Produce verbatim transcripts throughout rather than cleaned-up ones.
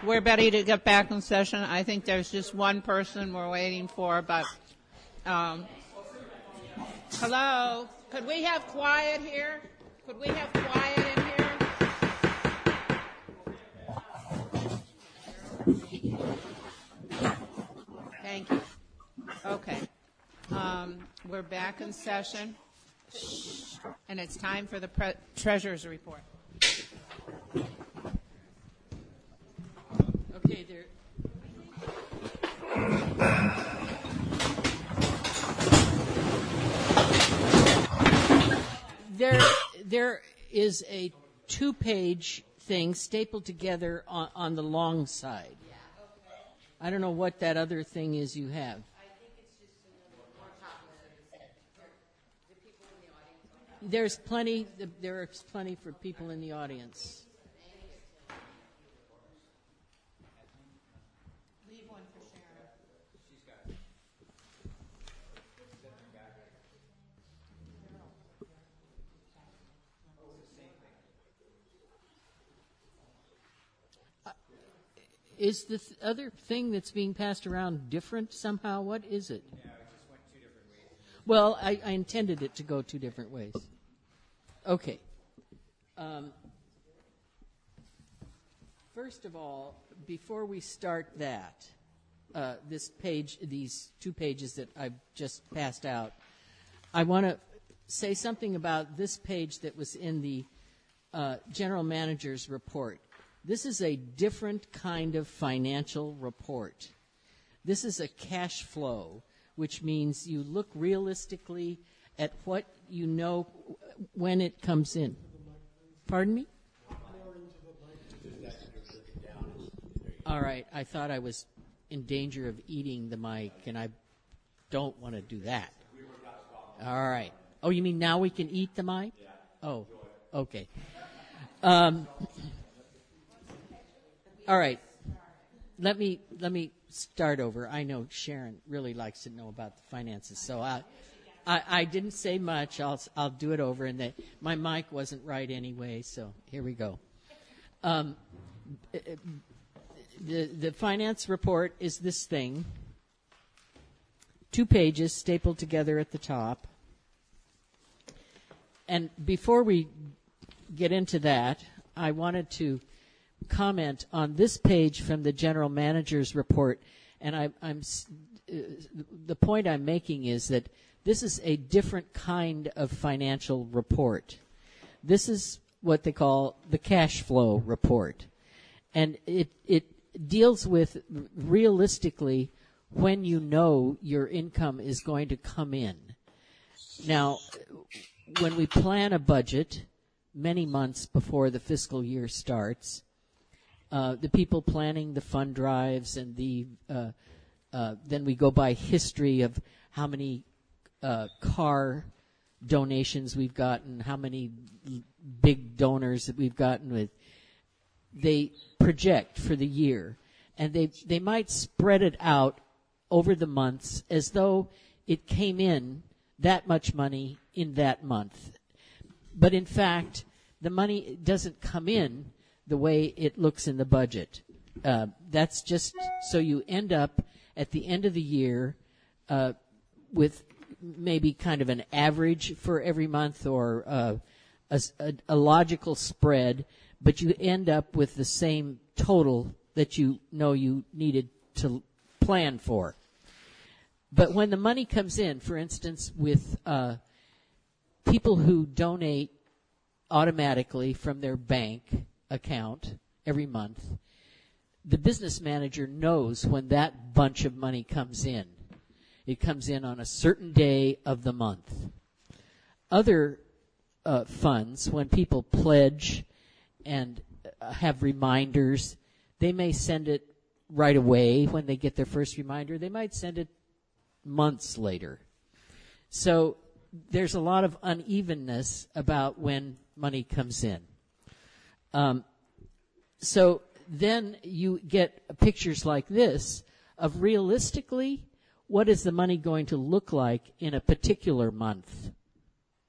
We're ready to get back in session. I think there's just one person we're waiting for, but um, hello? Could we have quiet here? Could we have quiet in here? Thank you. Okay. Um, we're back in session, and it's time for the pre- treasurer's report. Okay, there. There, there is a two-page thing stapled together on, on the long side. I don't know what that other thing is you have. There's plenty. There's plenty for people in the audience. Leave one for Sharon. She's got it. Is the th- other thing that's being passed around different somehow? What is it? Yeah, it just went two different ways. Well, I, I intended it to go two different ways. Okay. Um, first of all, before we start that, uh, this page, these two pages that I've just passed out, I want to say something about this page that was in the uh, general manager's report. This is a different kind of financial report. This is a cash flow, which means you look realistically at what you know when it comes in. Pardon me? All right. I thought I was in danger of eating the mic, and I don't want to do that. All right. Oh, you mean now we can eat the mic? Oh, okay. Um, all right. Let me let me start over. I know Sharon really likes to know about the finances, so I I, I didn't say much. I'll I'll do it over, and that my mic wasn't right anyway. So here we go. Um, the the finance report is this thing. Two pages stapled together at the top. And before we get into that, I wanted to comment on this page from the general manager's report. And I, I'm uh, the point I'm making is that this is a different kind of financial report. This is what they call the cash flow report. And it it deals with realistically when you know your income is going to come in. Now, when we plan a budget many months before the fiscal year starts, uh, the people planning the fund drives and the uh, uh, then we go by history of how many uh, car donations we've gotten, how many l- big donors that we've gotten with. They project for the year, and they they might spread it out over the months as though it came in that much money in that month. But in fact, the money doesn't come in the way it looks in the budget. Uh, that's just so you end up at the end of the year uh, with maybe kind of an average for every month or uh, a, a, a logical spread, but you end up with the same total that you know you needed to plan for. But when the money comes in, for instance, with uh, people who donate automatically from their bank account every month, the business manager knows when that bunch of money comes in. It comes in on a certain day of the month. Other uh, funds, when people pledge and uh, have reminders, they may send it right away when they get their first reminder. They might send it months later. So there's a lot of unevenness about when money comes in. Um, so then you get pictures like this of realistically what is the money going to look like in a particular month.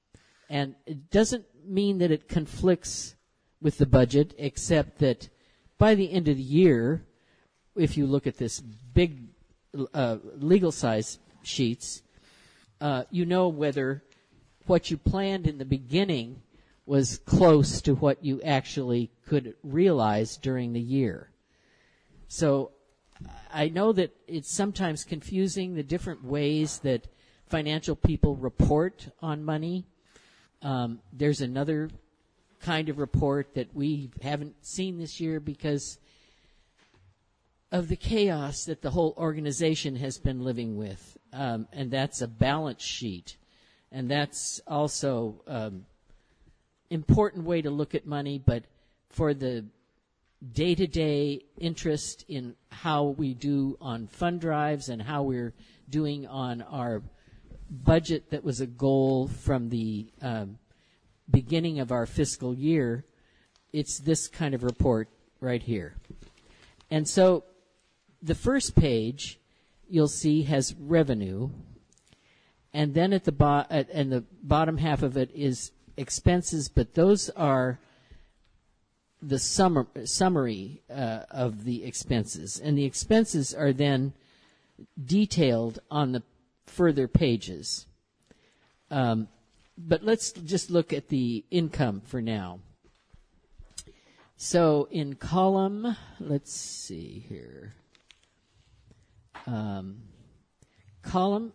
And it doesn't mean that it conflicts with the budget, except that by the end of the year, if you look at this big uh, legal size sheets, uh, you know whether what you planned in the beginning was close to what you actually could realize during the year. So I know that it's sometimes confusing, the different ways that financial people report on money. Um, there's another kind of report that we haven't seen this year because of the chaos that the whole organization has been living with, um, and that's a balance sheet. And that's also um, important way to look at money, but for the day-to-day interest in how we do on fund drives and how we're doing on our budget that was a goal from the um, beginning of our fiscal year, it's this kind of report right here. And so the first page you'll see has revenue, and then at the bo- at, and the bottom half of it is expenses, but those are the summa- summary uh, of the expenses. And the expenses are then detailed on the further pages. Um, but let's just look at the income for now. So in column, let's see here. Um, column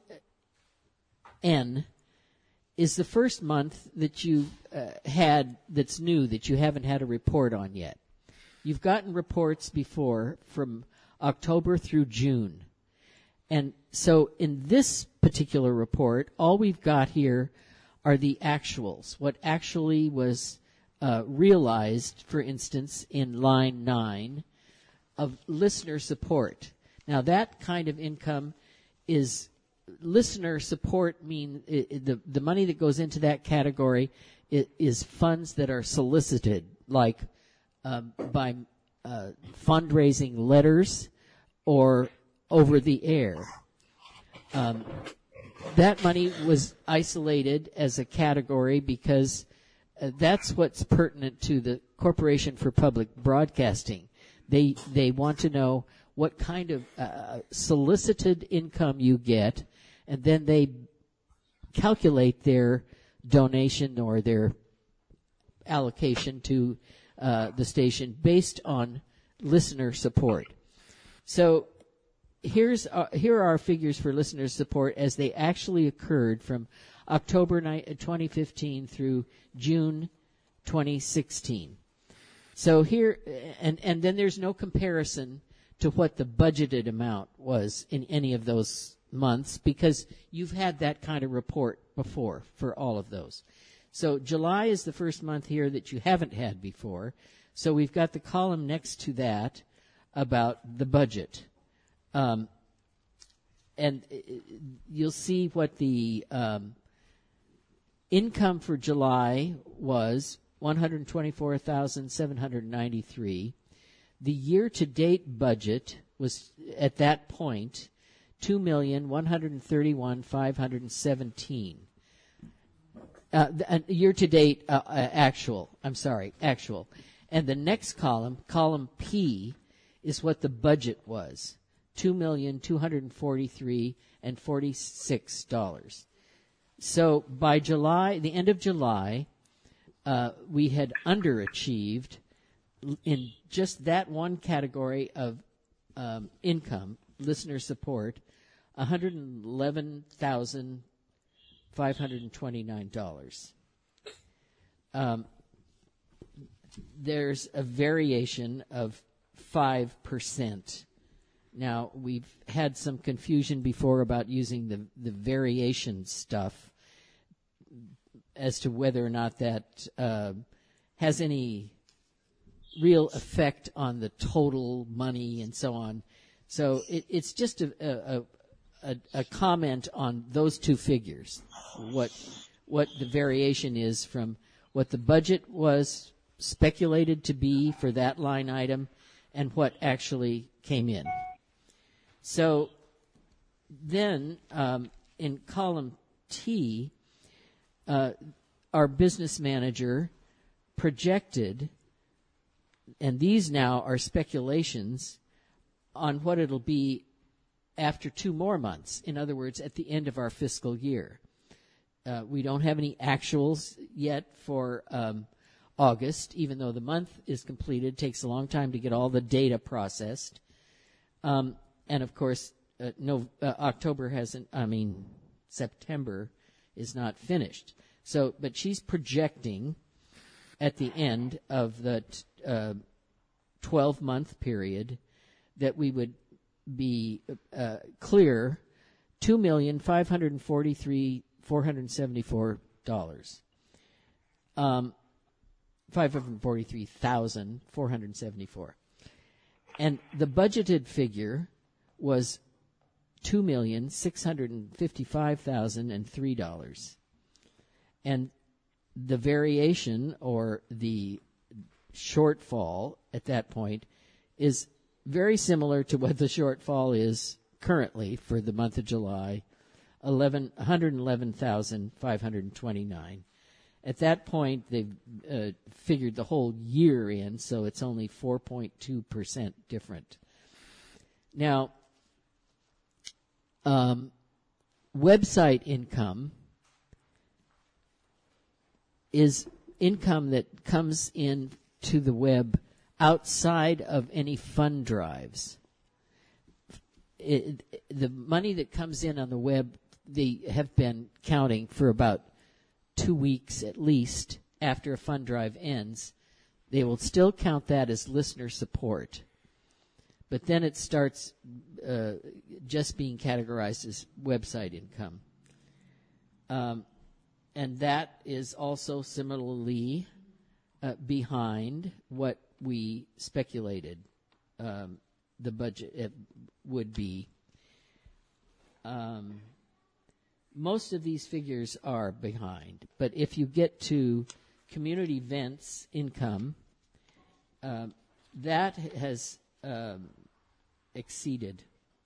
N is the first month that you uh, had that's new that you haven't had a report on yet. You've gotten reports before from October through June. And so in this particular report, all we've got here are the actuals, what actually was uh, realized, for instance, in line nine of listener support. Now, that kind of income is listener support mean it, the the money that goes into that category is, is funds that are solicited, like um, by uh, fundraising letters or over the air. Um, that money was isolated as a category because uh, that's what's pertinent to the Corporation for Public Broadcasting. They they want to know what kind of uh, solicited income you get, and then they calculate their donation or their allocation to uh, the station based on listener support. So here's uh, here are our figures for listener support as they actually occurred from October twenty fifteen through June twenty sixteen. So here, and, and then there's no comparison to what the budgeted amount was in any of those months because you've had that kind of report before for all of those. So July is the first month here that you haven't had before. So we've got the column next to that about the budget. Um, and you'll see what the um, income for July was, one hundred twenty-four thousand seven hundred ninety-three. The year-to-date budget was, at that point, two million one hundred thirty-one thousand five hundred seventeen. Uh, uh, year-to-date uh, uh, actual. I'm sorry, actual. And the next column, column P, is what the budget was, two million two hundred forty-three thousand forty-six dollars. So by July, the end of July, uh, we had underachieved in just that one category of um, income, listener support, one hundred eleven thousand five hundred twenty-nine dollars. Um, there's a variation of five percent. Now, we've had some confusion before about using the, the variation stuff as to whether or not that uh, has any real effect on the total money and so on. So it, it's just a, a, a, a comment on those two figures, what what the variation is from what the budget was speculated to be for that line item and what actually came in. So then um, in column T, uh, our business manager projected and these now are speculations on what it'll be after two more months. In other words, at the end of our fiscal year. Uh, we don't have any actuals yet for um, August, even though the month is completed. It takes a long time to get all the data processed. Um, and, of course, uh, no, uh, October hasn't, I mean, September is not finished. So, but she's projecting at the end of the uh, twelve-month period that we would be uh, clear two million five hundred forty-three thousand four hundred seventy-four dollars. Um, five hundred forty-three thousand four hundred seventy-four. And the budgeted figure was two million six hundred fifty-five thousand three dollars. And the variation, or the shortfall at that point, is very similar to what the shortfall is currently for the month of July, one hundred eleven thousand five hundred twenty-nine. At that point, they've uh, figured the whole year in, so it's only four point two percent different. Now, um, website income is income that comes in to the web outside of any fund drives. It, it, the money that comes in on the web, they have been counting for about two weeks at least after a fund drive ends. They will still count that as listener support. But then it starts uh, just being categorized as website income. Um, and that is also similarly uh, behind what we speculated um, the budget uh, would be. Um, most of these figures are behind, but if you get to community events income, um, that has um, exceeded.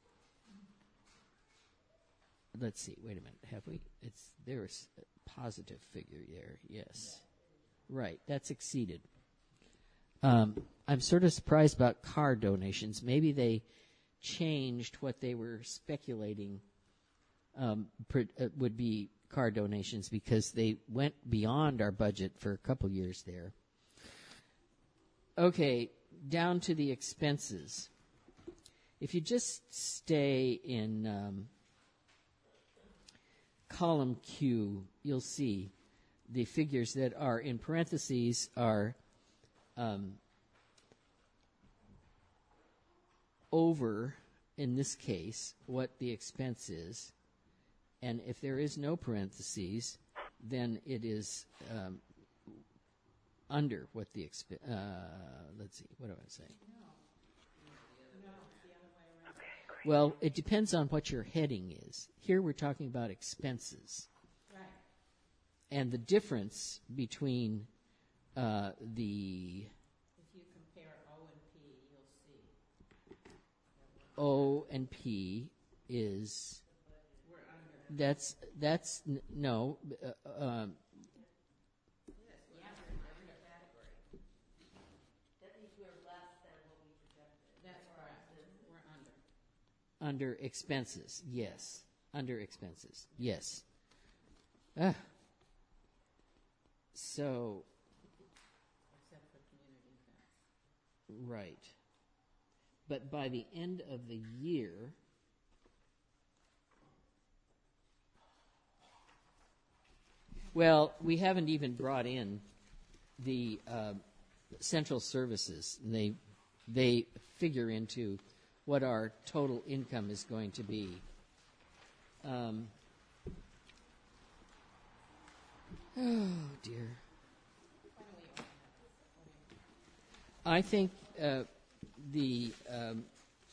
Let's see. Wait a minute. Have we? It's there's a positive figure there. Yes, right. That's exceeded. Um, I'm sort of surprised about car donations. Maybe they changed what they were speculating um, per, uh, would be car donations, because they went beyond our budget for a couple years there. Okay, down to the expenses. If you just stay in um, column Q, you'll see the figures that are in parentheses are um, over, in this case, what the expense is. And if there is no parentheses, then it is um, under what the expense. Uh, let's see, what do I say? Well, it depends on what your heading is. Here we're talking about expenses. Right. And the difference between uh, the... If you compare O and P, you'll see. O and P is... We're under. That's, that's, n- no. Uh, um, Under expenses, yes. Under expenses, yes. Ah. So, Except for community events. right. But by the end of the year, well, we haven't even brought in the uh, central services. They they figure into what our total income is going to be. Um, oh, dear. I think uh, the um,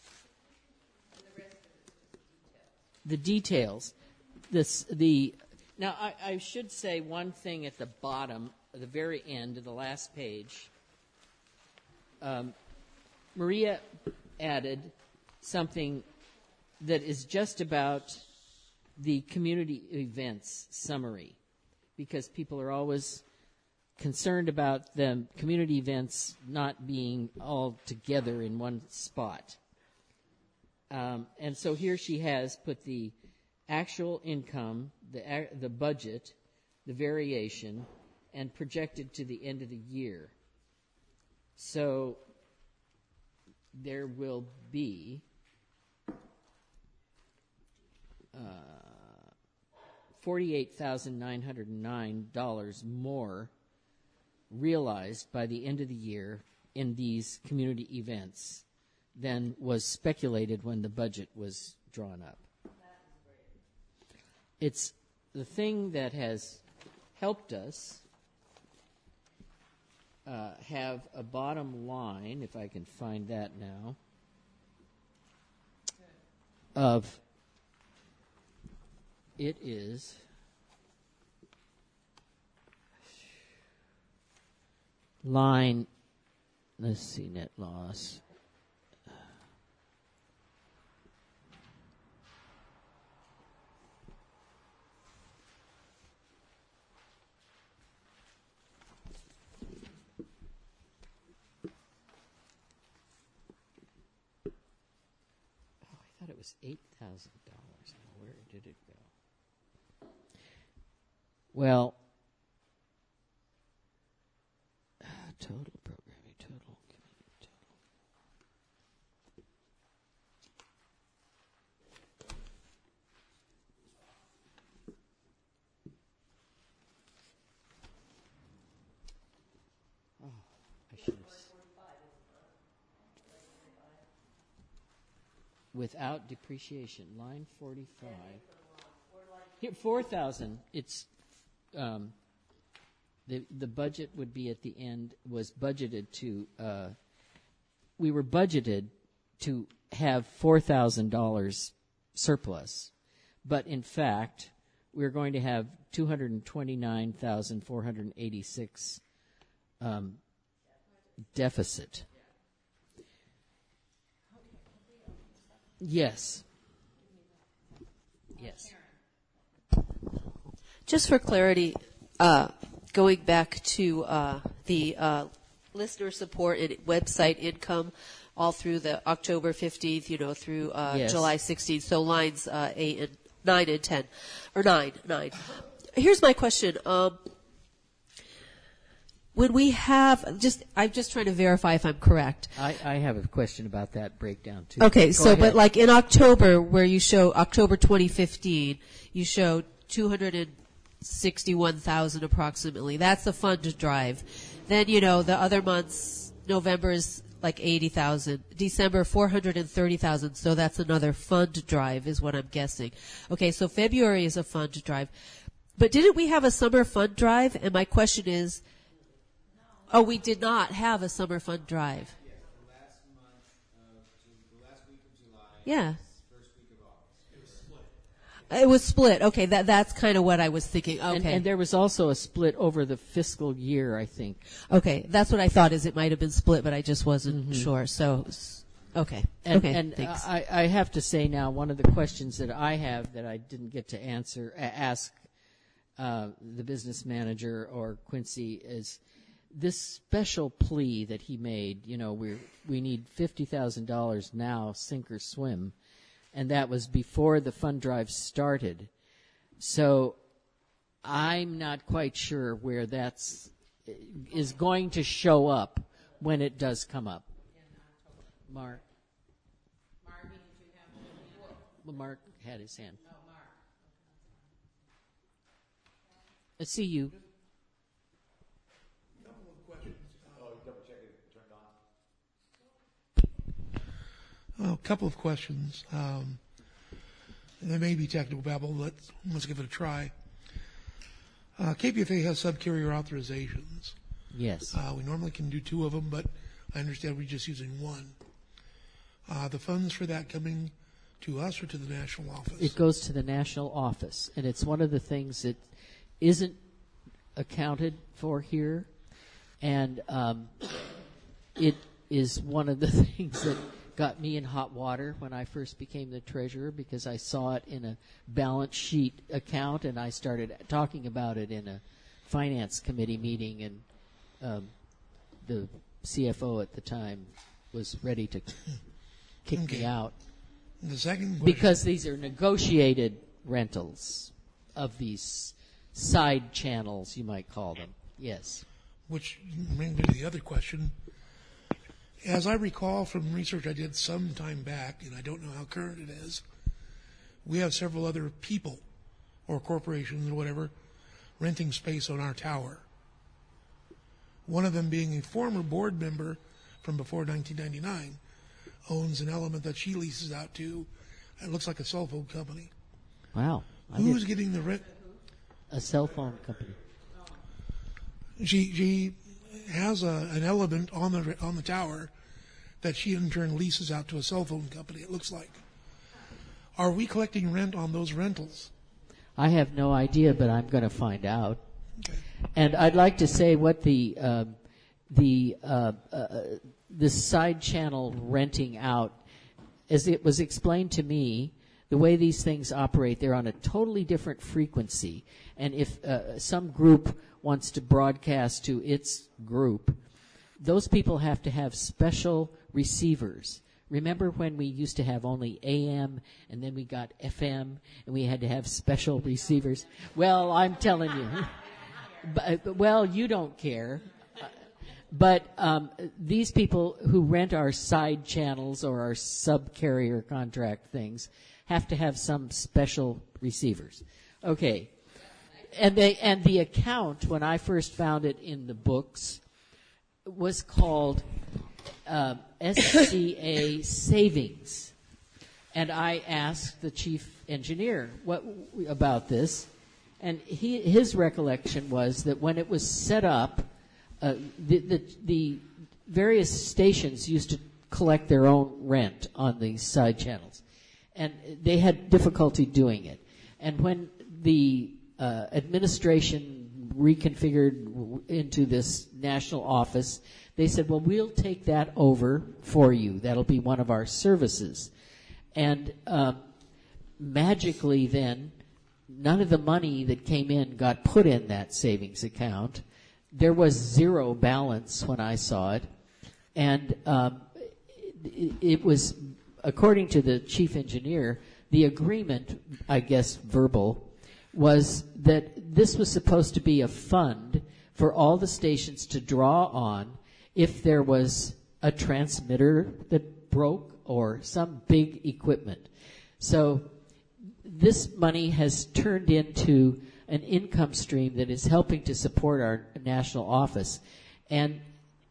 the details. This the now I, I should say one thing at the bottom, at the very end of the last page. Um, Maria added something that is just about the community events summary, because people are always concerned about the community events not being all together in one spot. Um, and so here she has put the actual income, the the budget, the variation, and projected to the end of the year. So there will be uh, forty-eight thousand nine hundred nine dollars more realized by the end of the year in these community events than was speculated when the budget was drawn up. It's the thing that has helped us uh, have a bottom line, if I can find that now, of it is line, let's see, net loss. It was eight thousand dollars. Where did it go? Well, uh, total programming, total, total. Oh, I should have. Without depreciation, line forty-five. Here, four thousand. It's um, the the budget would be at the end was budgeted to. Uh, we were budgeted to have four thousand dollars surplus, but in fact, we're going to have two hundred twenty-nine thousand four hundred eighty-six um, deficit. Yes. Yes. Just for clarity, uh, going back to uh, the uh, listener support and website income all through the October fifteenth, you know, through uh, Yes. July sixteenth, so lines uh, eight and nine and ten, or nine, nine. Here's my question. Um, When we have, just, I'm just trying to verify if I'm correct. I, I have a question about that breakdown, too. Okay, Go so, ahead. but like in October, where you show October twenty fifteen, you show two hundred sixty-one thousand approximately. That's the fund drive. Then, you know, the other months, November is like eighty thousand. December, four hundred thirty thousand. So that's another fund drive is what I'm guessing. Okay, so February is a fund drive. But didn't we have a summer fund drive? And my question is, oh, we did not have a summer fund drive. Yes, the last month of Ju- the last week of July. Yeah. First week of August. It was split. It was split. Okay, that that's kind of what I was thinking. Okay. And, and there was also a split over the fiscal year, I think. Okay, that's what I thought is it might have been split, but I just wasn't sure. So, s- okay. And, okay, and thanks. I, I have to say now, one of the questions that I have that I didn't get to answer, uh, ask uh, the business manager or Quincy is this special plea that he made. You know, we we need fifty thousand dollars now, sink or swim, and that was before the fund drive started. So I'm not quite sure where that's is going to show up when it does come up. Mark. Margie, did you have your hand? Well, Mark had his hand. Oh, Mark. I see you. A couple of questions. Um, and there may be technical babble, but let's, let's give it a try. Uh, K P F A has subcarrier authorizations. Yes. Uh, we normally can do two of them, but I understand we're just using one. Uh, the funds for that coming to us or to the national office? It goes to the national office, and it's one of the things that isn't accounted for here, and um, it is one of the things that got me in hot water when I first became the treasurer, because I saw it in a balance sheet account, and I started talking about it in a finance committee meeting, and um, the C F O at the time was ready to kick Okay. me out The second question, because these are negotiated rentals of these side channels, you might call them. Yes. which brings me to the other question. As I recall from research I did some time back, and I don't know how current it is, we have several other people or corporations or whatever renting space on our tower. One of them being a former board member from before nineteen ninety-nine owns an element that she leases out to. It looks like a cell phone company. Wow. I Who's did- getting the rent? a cell phone company. She she has a, an element on the on the tower that she in turn leases out to a cell phone company. It looks like. Are we collecting rent on those rentals? I have no idea, but I'm going to find out. Okay. And I'd like to say what the um, the uh, uh, the side channel renting out, as it was explained to me, the way these things operate, they're on a totally different frequency. And if uh, some group wants to broadcast to its group, those people have to have special receivers. Remember when we used to have only A M and then we got F M and we had to have special receivers? Well, I'm telling you. But, well, you don't care. But um, these people who rent our side channels or our sub-carrier contract things have to have some special receivers. Okay. And they and the account, when I first found it in the books, was called uh, S C A Savings. And I asked the chief engineer what about this, and he, his recollection was that when it was set up, uh, the, the the various stations used to collect their own rent on these side channels, and they had difficulty doing it. And when the uh, administration reconfigured into this national office, they said, well, we'll take that over for you. That'll be one of our services. And um, magically then, none of the money that came in got put in that savings account. There was zero balance when I saw it. And um, it, it was, according to the chief engineer, the agreement, I guess verbal, was that this was supposed to be a fund for all the stations to draw on if there was a transmitter that broke or some big equipment. So this money has turned into an income stream that is helping to support our national office. And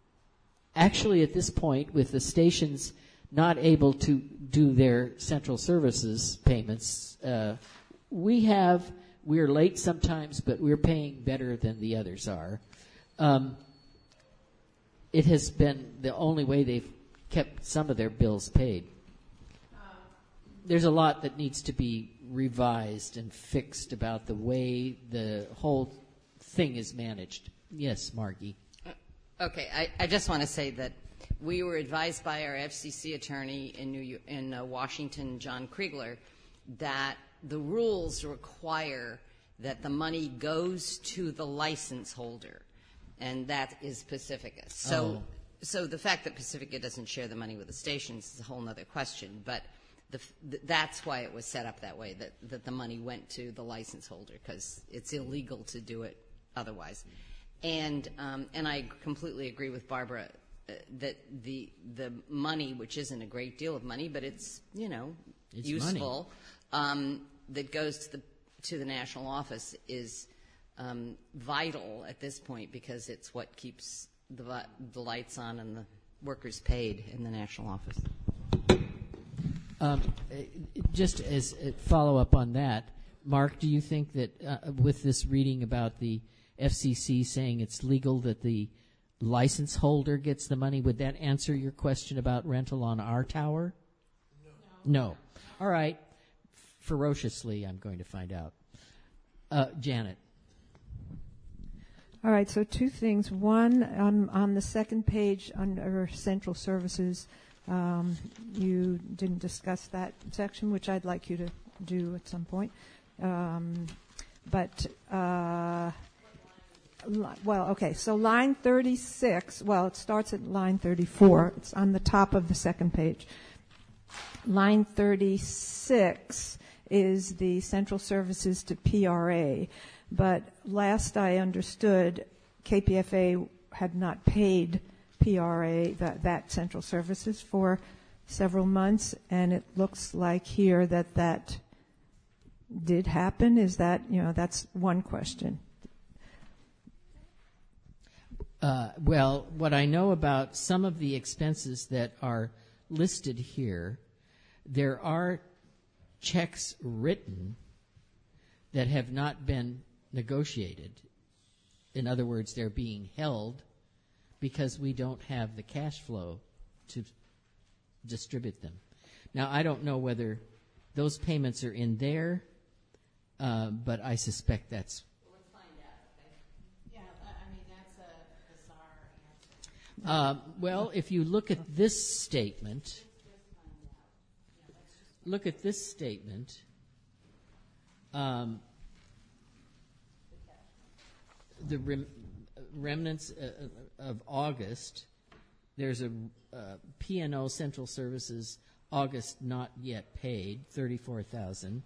actually at this point, with the stations not able to do their central services payments, uh, we have, we're late sometimes, but we're paying better than the others are. Um, it has been the only way they've kept some of their bills paid. There's a lot that needs to be revised and fixed about the way the whole thing is managed. Yes, Margie. Okay, I, I just want to say that we were advised by our F C C attorney in New York, in uh, Washington, John Kriegler, that the rules require that the money goes to the license holder, and that is Pacifica. So, Oh. so the fact that Pacifica doesn't share the money with the stations is a whole other question, but the, th- that's why it was set up that way, that, that the money went to the license holder, because it's illegal to do it otherwise. And um, and I completely agree with Barbara uh, that the the money, which isn't a great deal of money, but it's, you know, It's useful, um, that goes to the to the national office is um, vital at this point, because it's what keeps the vi- the lights on and the workers paid in the national office. Um, uh, just as a follow-up on that, Mark, do you think that uh, with this reading about the F C C saying it's legal that the license holder gets the money, would that answer your question about rental on our tower? No. No. All right. Ferociously, I'm going to find out. Uh, Janet. All right, so two things. One, um, on the second page under central services, um, you didn't discuss that section, which I'd like you to do at some point. Um, but uh, li- well, okay, so line thirty-six, well, it starts at line thirty-four. It's on the top of the second page. Line thirty-six is the central services to P R A, but last I understood, K P F A had not paid P R A, that, that central services, for several months, and it looks like here that that did happen. Is that, you know, that's one question. Uh, well, what I know about some of the expenses that are listed here, there are checks written that have not been negotiated. In other words, they're being held because we don't have the cash flow to distribute them. Now, I don't know whether those payments are in there, uh, but I suspect that's. Let's find out, okay? Yeah, I mean, that's a bizarre answer. Uh, well, if you look at this statement, look at this statement. Um, the rem- remnants uh, of August, there's a uh, P and O Central Services August not yet paid, thirty-four thousand.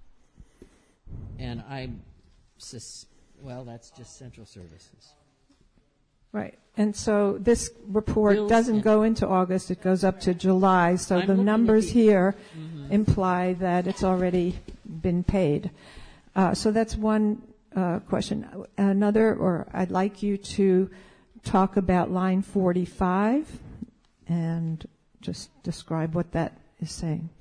And I, sus- well, that's just Central Services. Right. And so this report Bills doesn't and- go into August, it goes up to July. So I'm the looking at numbers the- here Mhm. imply that it's already been paid. Uh, so that's one uh, question. Another, or I'd like you to talk about line forty-five and just describe what that is saying,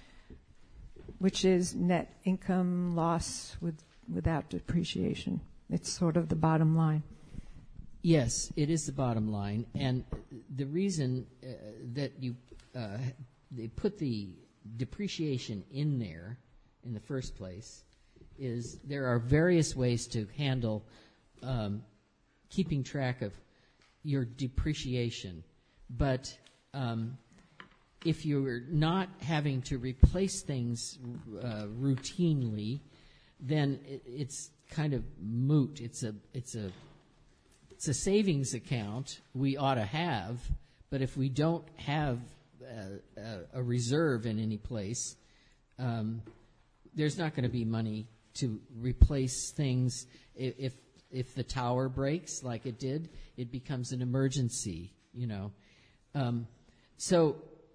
which is net income loss with, without depreciation. It's sort of the bottom line. Yes, it is the bottom line, and the reason uh, that you uh, they put the depreciation in there in the first place is there are various ways to handle um, keeping track of your depreciation, but um, if you're not having to replace things uh, routinely, then it, it's kind of moot. It's a it's a It's a savings account we ought to have, but if we don't have uh, a, a reserve in any place, um, there's not going to be money to replace things. I- If if the tower breaks, like it did, it becomes an emergency, you know. Um, so,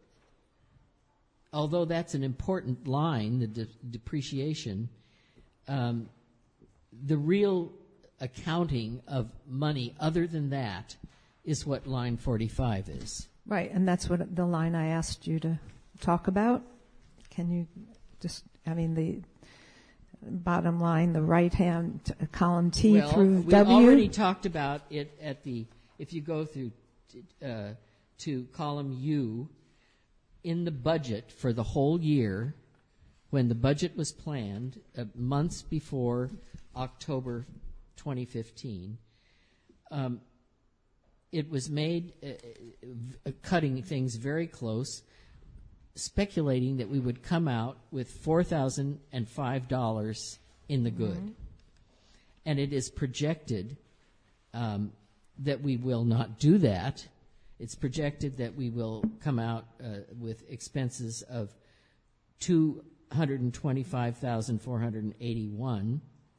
although that's an important line, the de- depreciation, um, the real accounting of money other than that is what line forty-five is. Right, and that's what the line I asked you to talk about. Can you just, I mean, the bottom line, the right-hand t- column T well, through we W? already talked about it at the, if you go through uh, to column U, in the budget for the whole year, when the budget was planned, uh, months before October twenty fifteen, um, it was made uh, uh, cutting things very close, speculating that we would come out with four thousand five dollars in the good. Mm-hmm. And it is projected um, that we will not do that. It's projected that we will come out uh, with expenses of two hundred twenty-five thousand four hundred eighty-one.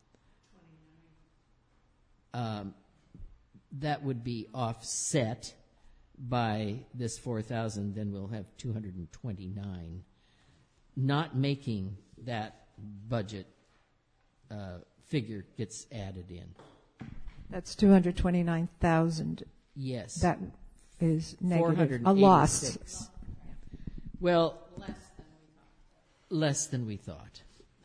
Um, that would be offset by this four thousand, then we'll have two hundred twenty-nine. Not making that budget uh, figure gets added in. That's two hundred twenty-nine thousand. Yes. That is negative, four hundred a loss. Well, less than we thought.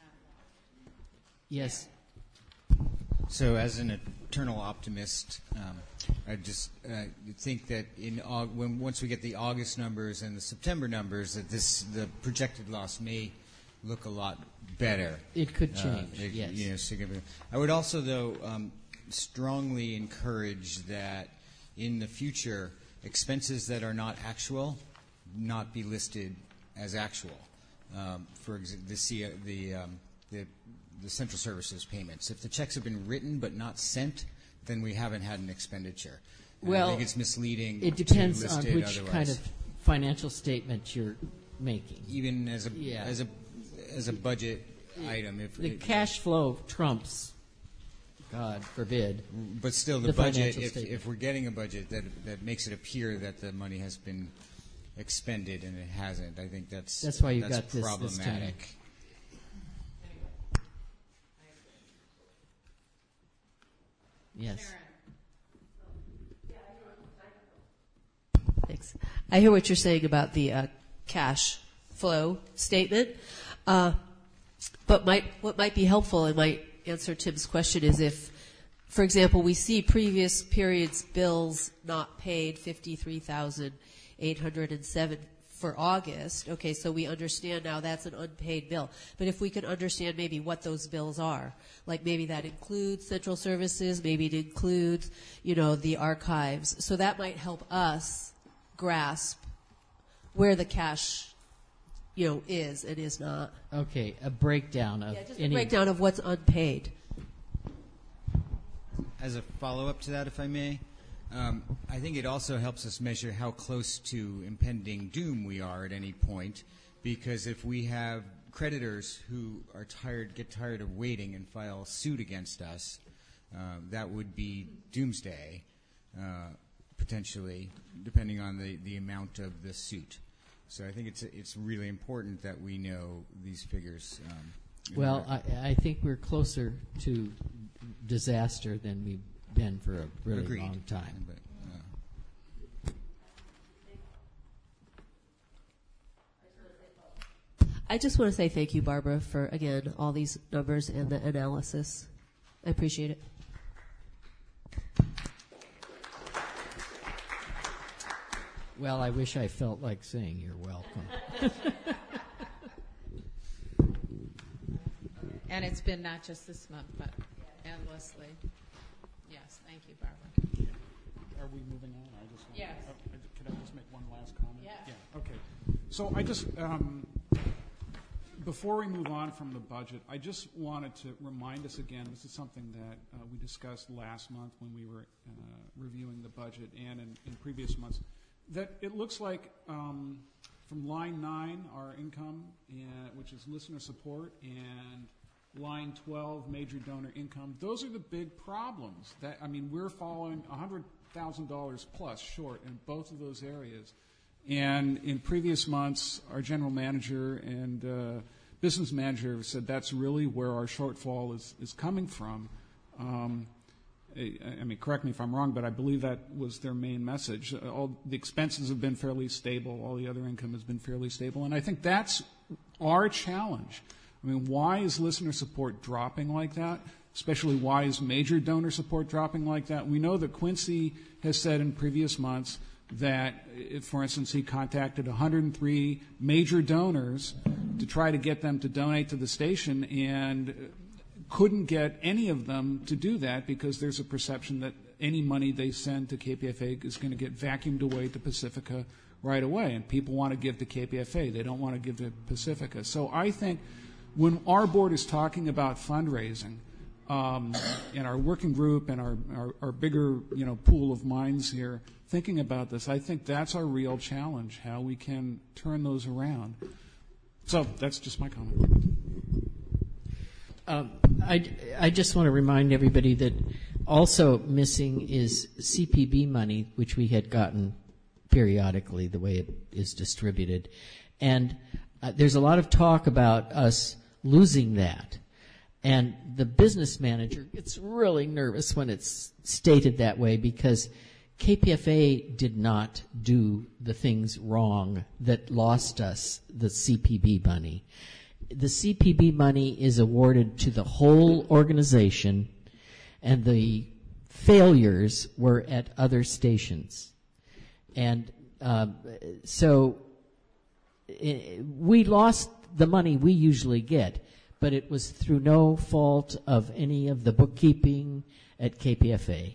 Yes. So, as an eternal optimist, um, I just uh, think that in Aug- when once we get the August numbers and the September numbers, that this the projected loss may look a lot better. It could Uh, change. it- yes. You know, significant. I would also, though, um, strongly encourage that in the future, expenses that are not actual not be listed as actual. Um, for ex- the C- the, um, the the central services payments. If the checks have been written but not sent, then we haven't had an expenditure. And Well, I think it's misleading. It to depends list on it which otherwise. kind of financial statement you're making. Even as a Yeah. as a as a budget item, if The it- cash flow trumps, God forbid. but still the, the budget. financial If, statement. if we're getting a budget that that makes it appear that the money has been expended and it hasn't, I think that's That's why you that's got this this time. problematic. Yes. Thanks. I hear what you're saying about the uh, cash flow statement, uh, but might, what might be helpful and might answer Tim's question is if, for example, we see previous periods bills not paid fifty-three thousand eight hundred seven for August. Okay, so we understand now that's an unpaid bill. But if we could understand maybe what those bills are, like maybe that includes central services, maybe it includes, you know, the archives. So that might help us grasp where the cash, you know, is and is not. Okay, a breakdown of Yeah, just any. a breakdown of what's unpaid. As a follow-up to that, if I may, um, I think it also helps us measure how close to impending doom we are at any point, because if we have creditors who are tired, get tired of waiting and file suit against us, uh, that would be doomsday, uh, potentially, depending on the, the amount of the suit. So I think it's it's really important that we know these figures. Um, in Well, order- I, I think we're closer to disaster than we've been for a really Agreed. long time. But, uh, I just want to say thank you, Barbara, for, again, all these numbers and the analysis. I appreciate it. Well, I wish I felt like saying you're welcome. And it's been not just this month, but endlessly. Yes, thank you, Barbara. Are we moving on? I just want Yes. oh, I- Could I just make one last comment? Yeah. Yeah, okay. So I just, um, before we move on from the budget, I just wanted to remind us again, this is something that uh, we discussed last month when we were uh, reviewing the budget and in, in previous months, that it looks like um, from line nine, our income, and, which is listener support, and line twelve, major donor income, those are the big problems. That I mean, we're falling one hundred thousand dollars plus short in both of those areas. And in previous months, our general manager and uh, business manager said that's really where our shortfall is, is coming from. Um, I, I mean, correct me if I'm wrong, but I believe that was their main message. Uh, All the expenses have been fairly stable. All the other income has been fairly stable. And I think that's our challenge. I mean, why is listener support dropping like that? Especially why is major donor support dropping like that? We know that Quincy has said in previous months that, if, for instance, he contacted one hundred three major donors to try to get them to donate to the station and couldn't get any of them to do that because there's a perception that any money they send to K P F A is going to get vacuumed away to Pacifica right away. And people want to give to K P F A. They don't want to give to Pacifica. So I think when our board is talking about fundraising, um, in our working group and our, our, our bigger, you know, pool of minds here thinking about this, I think that's our real challenge, how we can turn those around. So that's just my comment. Um, I, I just want to remind everybody that also missing is C P B money, which we had gotten periodically the way it is distributed. And uh, there's a lot of talk about us losing that. And the business manager gets really nervous when it's stated that way because K P F A did not do the things wrong that lost us the C P B money. The C P B money is awarded to the whole organization, and the failures were at other stations. And uh, so it, we lost the money we usually get, but it was through no fault of any of the bookkeeping at K P F A.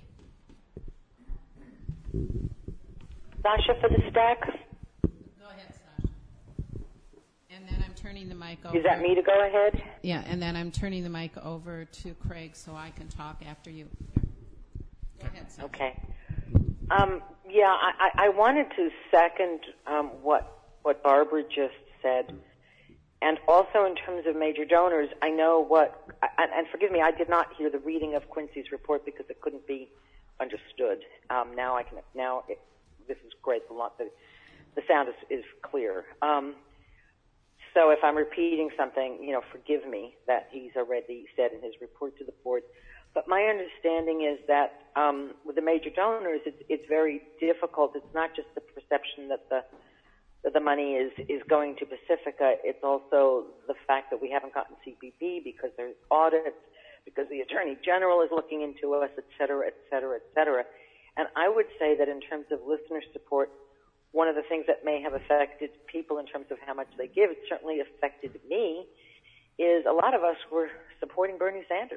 Sasha for the stack. Go ahead, Sasha. And then I'm turning the mic over. Is that me to go ahead? Yeah, and then I'm turning the mic over to Craig so I can talk after you. ahead, Sue. Okay. Um, yeah, I, I I wanted to second um, what what Barbara just said, and also in terms of major donors, I know what. And, and forgive me, I did not hear the reading of Quincy's report because it couldn't be understood. Um, now I can. Now it, this is great. The the, the sound is, is clear. Um, so if I'm repeating something, you know, forgive me that he's already said in his report to the board. But my understanding is that um, with the major donors, it's, it's very difficult. It's not just the perception that the that the money is, is going to Pacifica. It's also the fact that we haven't gotten C P B because there's audits, because the Attorney General is looking into us, et cetera, et cetera, et cetera. And I would say that in terms of listener support, one of the things that may have affected people in terms of how much they give, it certainly affected me, is a lot of us were supporting Bernie Sanders.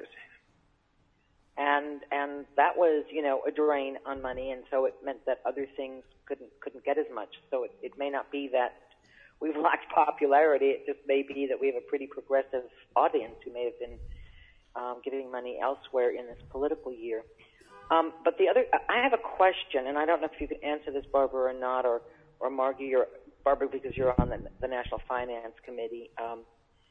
And and that was, you know, a drain on money, and so it meant that other things couldn't couldn't get as much. So it, it may not be that we've lacked popularity. It just may be that we have a pretty progressive audience who may have been um, giving money elsewhere in this political year. Um, but the other, I have a question, and I don't know if you could answer this, Barbara, or not, or or Margie, or Barbara, because you're on the, the National Finance Committee. Um,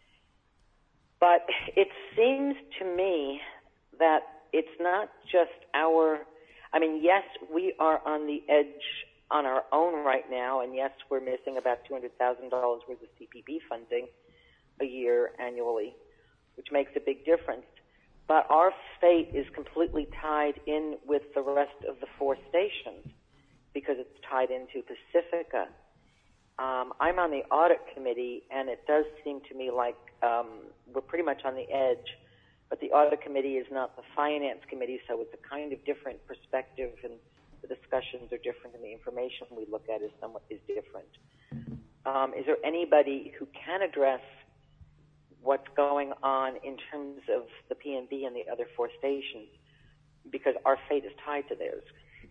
but it seems to me that it's not just our, I mean, yes, we are on the edge on our own right now, and yes, we're missing about two hundred thousand dollars worth of C P B funding a year annually, which makes a big difference. But our fate is completely tied in with the rest of the four stations because it's tied into Pacifica. Um, I'm on the audit committee, and it does seem to me like um, we're pretty much on the edge. But the audit committee is not the finance committee, so it's a kind of different perspective, and the discussions are different, and the information we look at is somewhat is different. Um, is there anybody who can address what's going on in terms of the P N B and the other four stations? Because our fate is tied to theirs.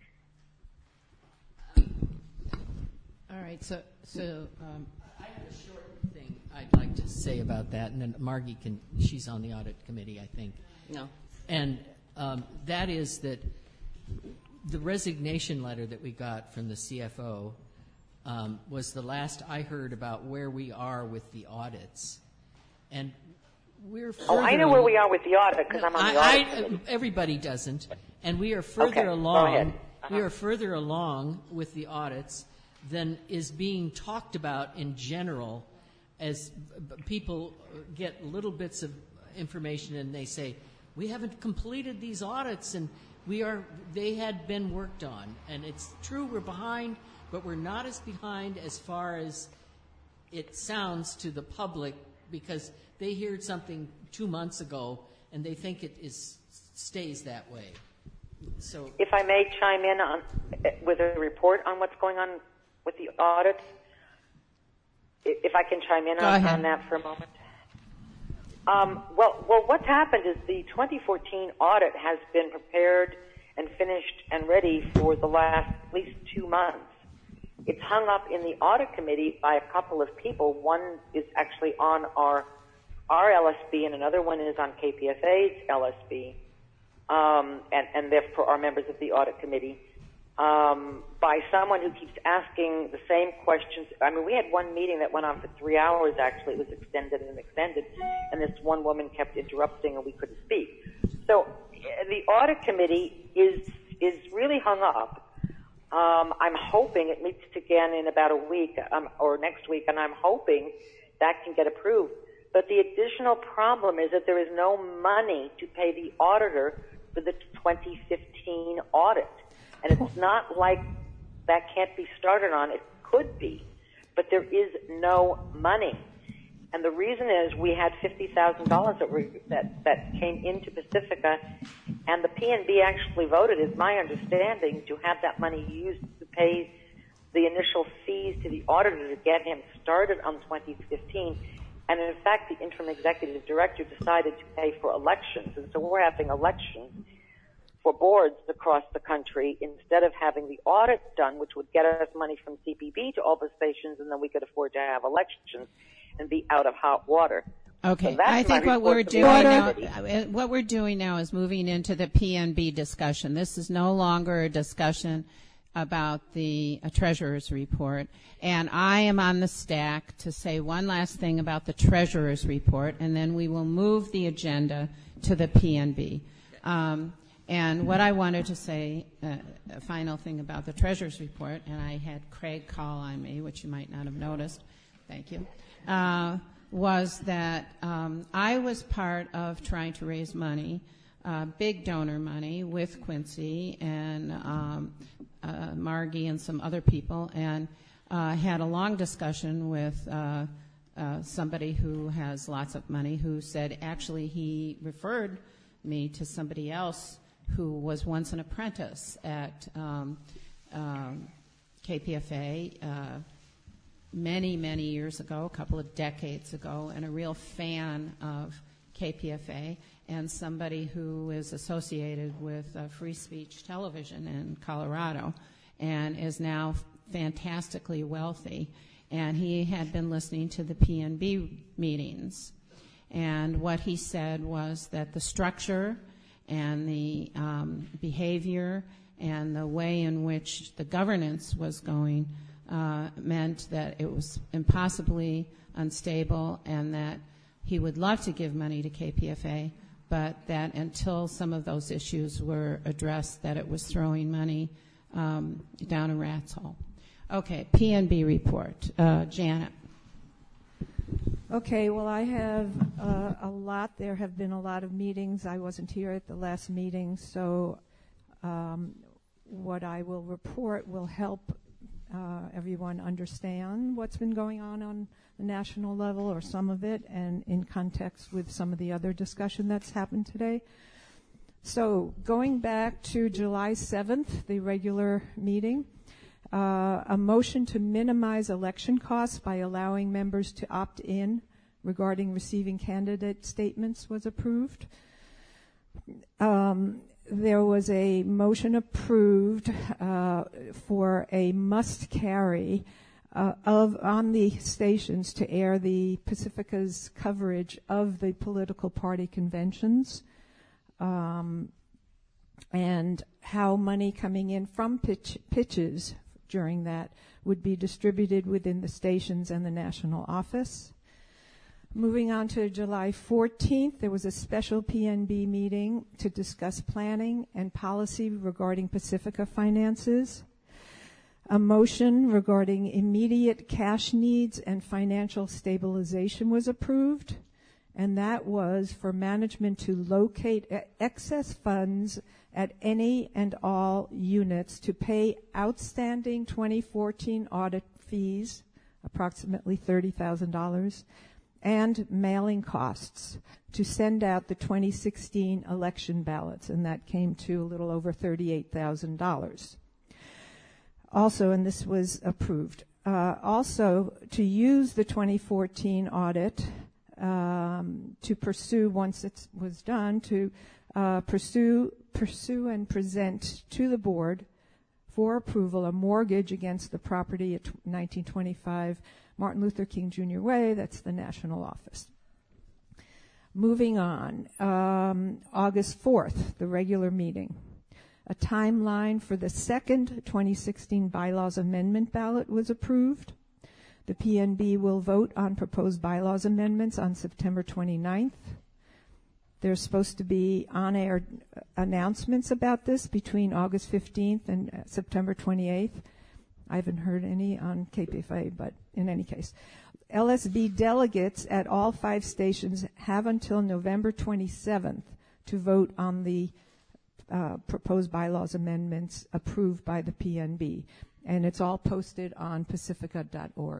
All right, so so um, I have a short thing I'd like to say about that, and then Margie can, she's on the audit committee, I think. No. And um, that is that the resignation letter that we got from the C F O um, was the last I heard about where we are with the audits. And we're further Oh, I know where we are with the audit because I'm on the I, audit I, committee. Everybody doesn't. And we are further Okay, go along. ahead. Uh-huh. We are further along with the audits than is being talked about in general as b- people get little bits of information and they say, we haven't completed these audits and we are, they had been worked on. And it's true we're behind, but we're not as behind as far as it sounds to the public because they heard something two months ago and they think it is stays that way. So, If I may chime in on with a report on what's going on with the audits, if I can chime in on, on that for a moment. Um, well, well, what's happened is the twenty fourteen audit has been prepared and finished and ready for the last at least two months. It's hung up in the audit committee by a couple of people. One is actually on our our L S B, and another one is on K P F A's L S B, um, and, and therefore are members of the audit committee. Um, by someone who keeps asking the same questions. I mean, we had one meeting that went on for three hours, actually. It was extended and extended, and this one woman kept interrupting and we couldn't speak. So the audit committee is is really hung up. Um, I'm hoping it meets again in about a week um, or next week, and I'm hoping that can get approved. But the additional problem is that there is no money to pay the auditor for the twenty fifteen audit. And it's not like that can't be started on. It could be, but there is no money. And the reason is we had fifty thousand dollars that, were, that that came into Pacifica, and the P N B actually voted, is my understanding, to have that money used to pay the initial fees to the auditor to get him started on twenty fifteen. And in fact, the interim executive director decided to pay for elections, and so we're having elections for boards across the country instead of having the audit done, which would get us money from C P B to all the stations, and then we could afford to have elections and be out of hot water. Okay, So that's I think my what we're report to the doing now, committee. uh, what we're doing now is moving into the P N B discussion. This is no longer a discussion about the uh, treasurer's report, and I am on the stack to say one last thing about the treasurer's report, and then we will move the agenda to the P N B. Um, and what I wanted to say, uh, a final thing about the treasurer's report, and I had Craig call on me, which you might not have noticed. Thank you. Uh, was that um, I was part of trying to raise money, uh, big donor money, with Quincy and um, uh, Margie and some other people, and uh, had a long discussion with uh, uh, somebody who has lots of money who said actually he referred me to somebody else who was once an apprentice at um, um, K P F A, uh, many, many years ago, a couple of decades ago, and a real fan of K P F A, and somebody who is associated with uh, Free Speech Television in Colorado and is now fantastically wealthy. And he had been listening to the P N B meetings. And what he said was that the structure and the um, behavior and the way in which the governance was going Uh, meant that it was impossibly unstable, and that he would love to give money to K P F A, but that until some of those issues were addressed, that it was throwing money um, down a rat's hole. Okay, P N B report. Uh, Janet. Okay, well, I have uh, a lot. There have been a lot of meetings. I wasn't here at the last meeting, so um, what I will report will help Uh, everyone understand what's been going on on the national level, or some of it, and in context with some of the other discussion that's happened today. So going back to July seventh, the regular meeting, uh, a motion to minimize election costs by allowing members to opt in regarding receiving candidate statements was approved. Um, There was a motion approved uh, for a must carry uh, of on the stations to air the Pacifica's coverage of the political party conventions, um, and how money coming in from pitch, pitches during that would be distributed within the stations and the national office. Moving on to July fourteenth, there was a special P N B meeting to discuss planning and policy regarding Pacifica finances. A motion regarding immediate cash needs and financial stabilization was approved, and that was for management to locate excess funds at any and all units to pay outstanding twenty fourteen audit fees, approximately thirty thousand dollars, and mailing costs to send out the twenty sixteen election ballots, and that came to a little over thirty-eight thousand dollars. Also, and this was approved, uh, also to use the twenty fourteen audit um, to pursue, once it was done, to uh, pursue, pursue and present to the board for approval a mortgage against the property at nineteen twenty-five Martin Luther King Junior Way. That's the national office. Moving on, um, August fourth, the regular meeting. A timeline for the second twenty sixteen bylaws amendment ballot was approved. The P N B will vote on proposed bylaws amendments on September twenty-ninth. There's supposed to be on-air announcements about this between August fifteenth and uh, September twenty-eighth. I haven't heard any on K P F A, but in any case. L S B delegates at all five stations have until November twenty-seventh to vote on the uh, proposed bylaws amendments approved by the P N B. And it's all posted on pacifica dot org.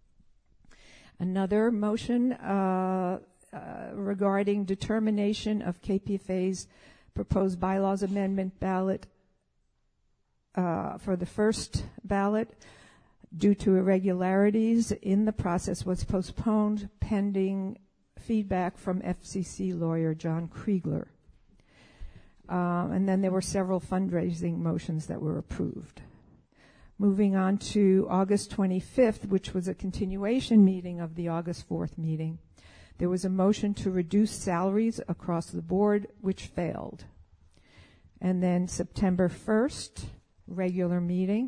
Another motion uh, uh, regarding determination of K P F A's proposed bylaws amendment ballot uh, for the first ballot, due to irregularities in the process, was postponed pending feedback from F C C lawyer John Kriegler. Um, and then there were several fundraising motions that were approved. Moving on to August twenty-fifth, which was a continuation meeting of the August fourth meeting. There was a motion to reduce salaries across the board, which failed. And then September first, regular meeting.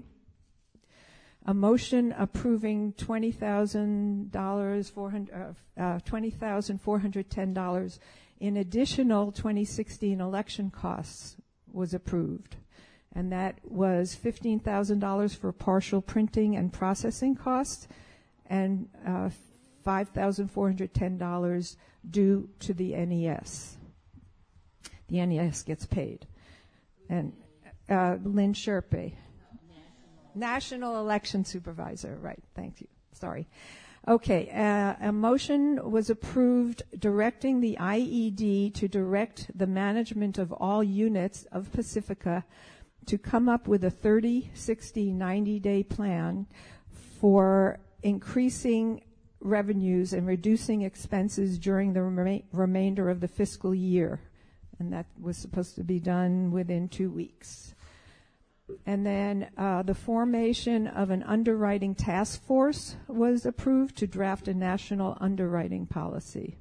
A motion approving twenty thousand dollars, four hundred, uh, uh, twenty thousand four hundred ten dollars in additional twenty sixteen election costs was approved. And that was fifteen thousand dollars for partial printing and processing costs, and uh, five thousand four hundred ten dollars due to the N E S. The N E S gets paid. And uh, Lynn Sherpy. National Election Supervisor, right, thank you, sorry. Okay, uh, a motion was approved directing the I E D to direct the management of all units of Pacifica to come up with a thirty, sixty, ninety-day plan for increasing revenues and reducing expenses during the rema- remainder of the fiscal year. And that was supposed to be done within two weeks. And then uh, the formation of an underwriting task force was approved to draft a national underwriting policy.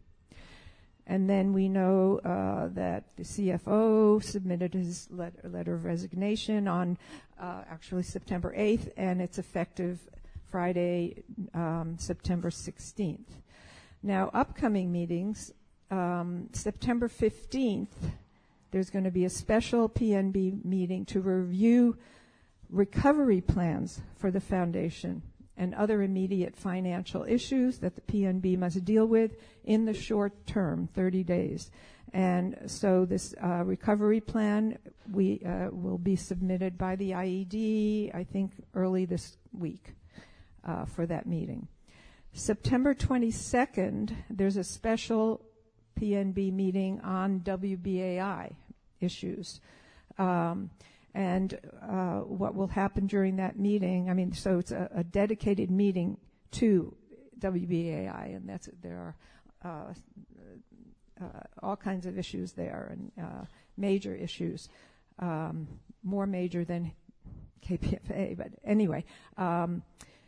And then we know uh, that the C F O submitted his letter, letter of resignation on uh, actually September eighth, and it's effective Friday, um, September sixteenth. Now, upcoming meetings, um, September fifteenth, there's going to be a special P N B meeting to review recovery plans for the foundation and other immediate financial issues that the P N B must deal with in the short term, thirty days. And so this uh, recovery plan we uh, will be submitted by the I E D, I think, early this week uh, for that meeting. September twenty-second, there's a special P N B meeting on W B A I issues. Um, and uh, what will happen during that meeting, I mean, so it's a, a dedicated meeting to W B A I, and that's there are uh, uh, all kinds of issues there, and uh, major issues, um, more major than K P F A, but anyway. Um,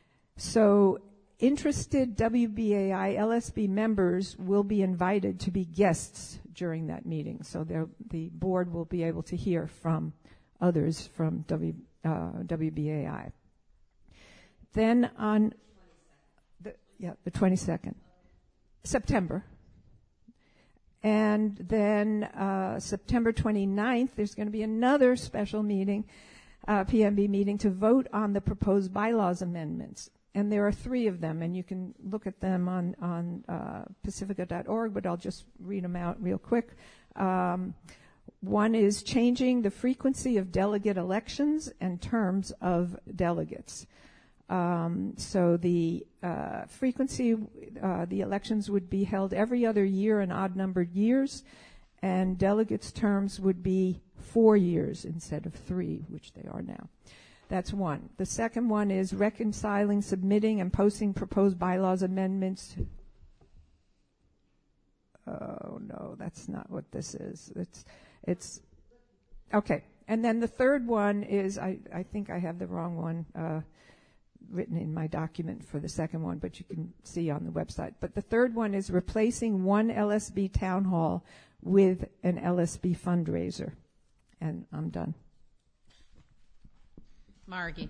so interested W B A I L S B members will be invited to be guests during that meeting, so the board will be able to hear from others from w, uh, W B A I. Then on the, yeah, the twenty-second, September. And then uh, September twenty-ninth, there's going to be another special meeting, uh, P N B meeting, to vote on the proposed bylaws amendments. And there are three of them, and you can look at them on, on uh, pacifica dot org, but I'll just read them out real quick. Um, one is changing the frequency of delegate elections and terms of delegates. Um, so the uh, frequency, uh, the elections would be held every other year in odd-numbered years, and delegates' terms would be four years instead of three, which they are now. That's one. The second one is reconciling, submitting, and posting proposed bylaws amendments. Oh, no, that's not what this is. It's, it's, okay. And then the third one is, I, I think I have the wrong one uh, written in my document for the second one, but you can see on the website. But the third one is replacing one L S B town hall with an L S B fundraiser. And I'm done. Margie.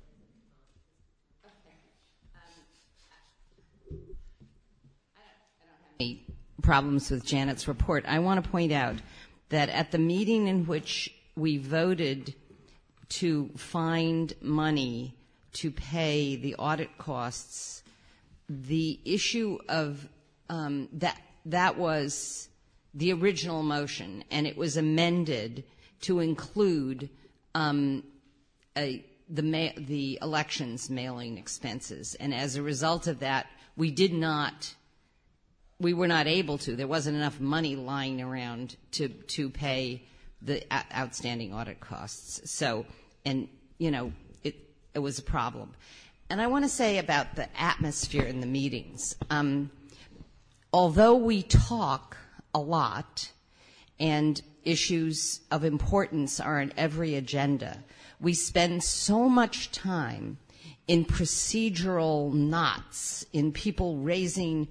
Any problems with Janet's report. I want to point out that at the meeting in which we voted to find money to pay the audit costs, the issue of um, that that was the original motion, and it was amended to include um, a, the ma- the elections mailing expenses, and as a result of that, we did not. We were not able to. There wasn't enough money lying around to to pay the a- outstanding audit costs. So, and you know, it it was a problem. And I want to say about the atmosphere in the meetings. Um, although we talk a lot, and issues of importance are on every agenda, we spend so much time in procedural knots, in people raising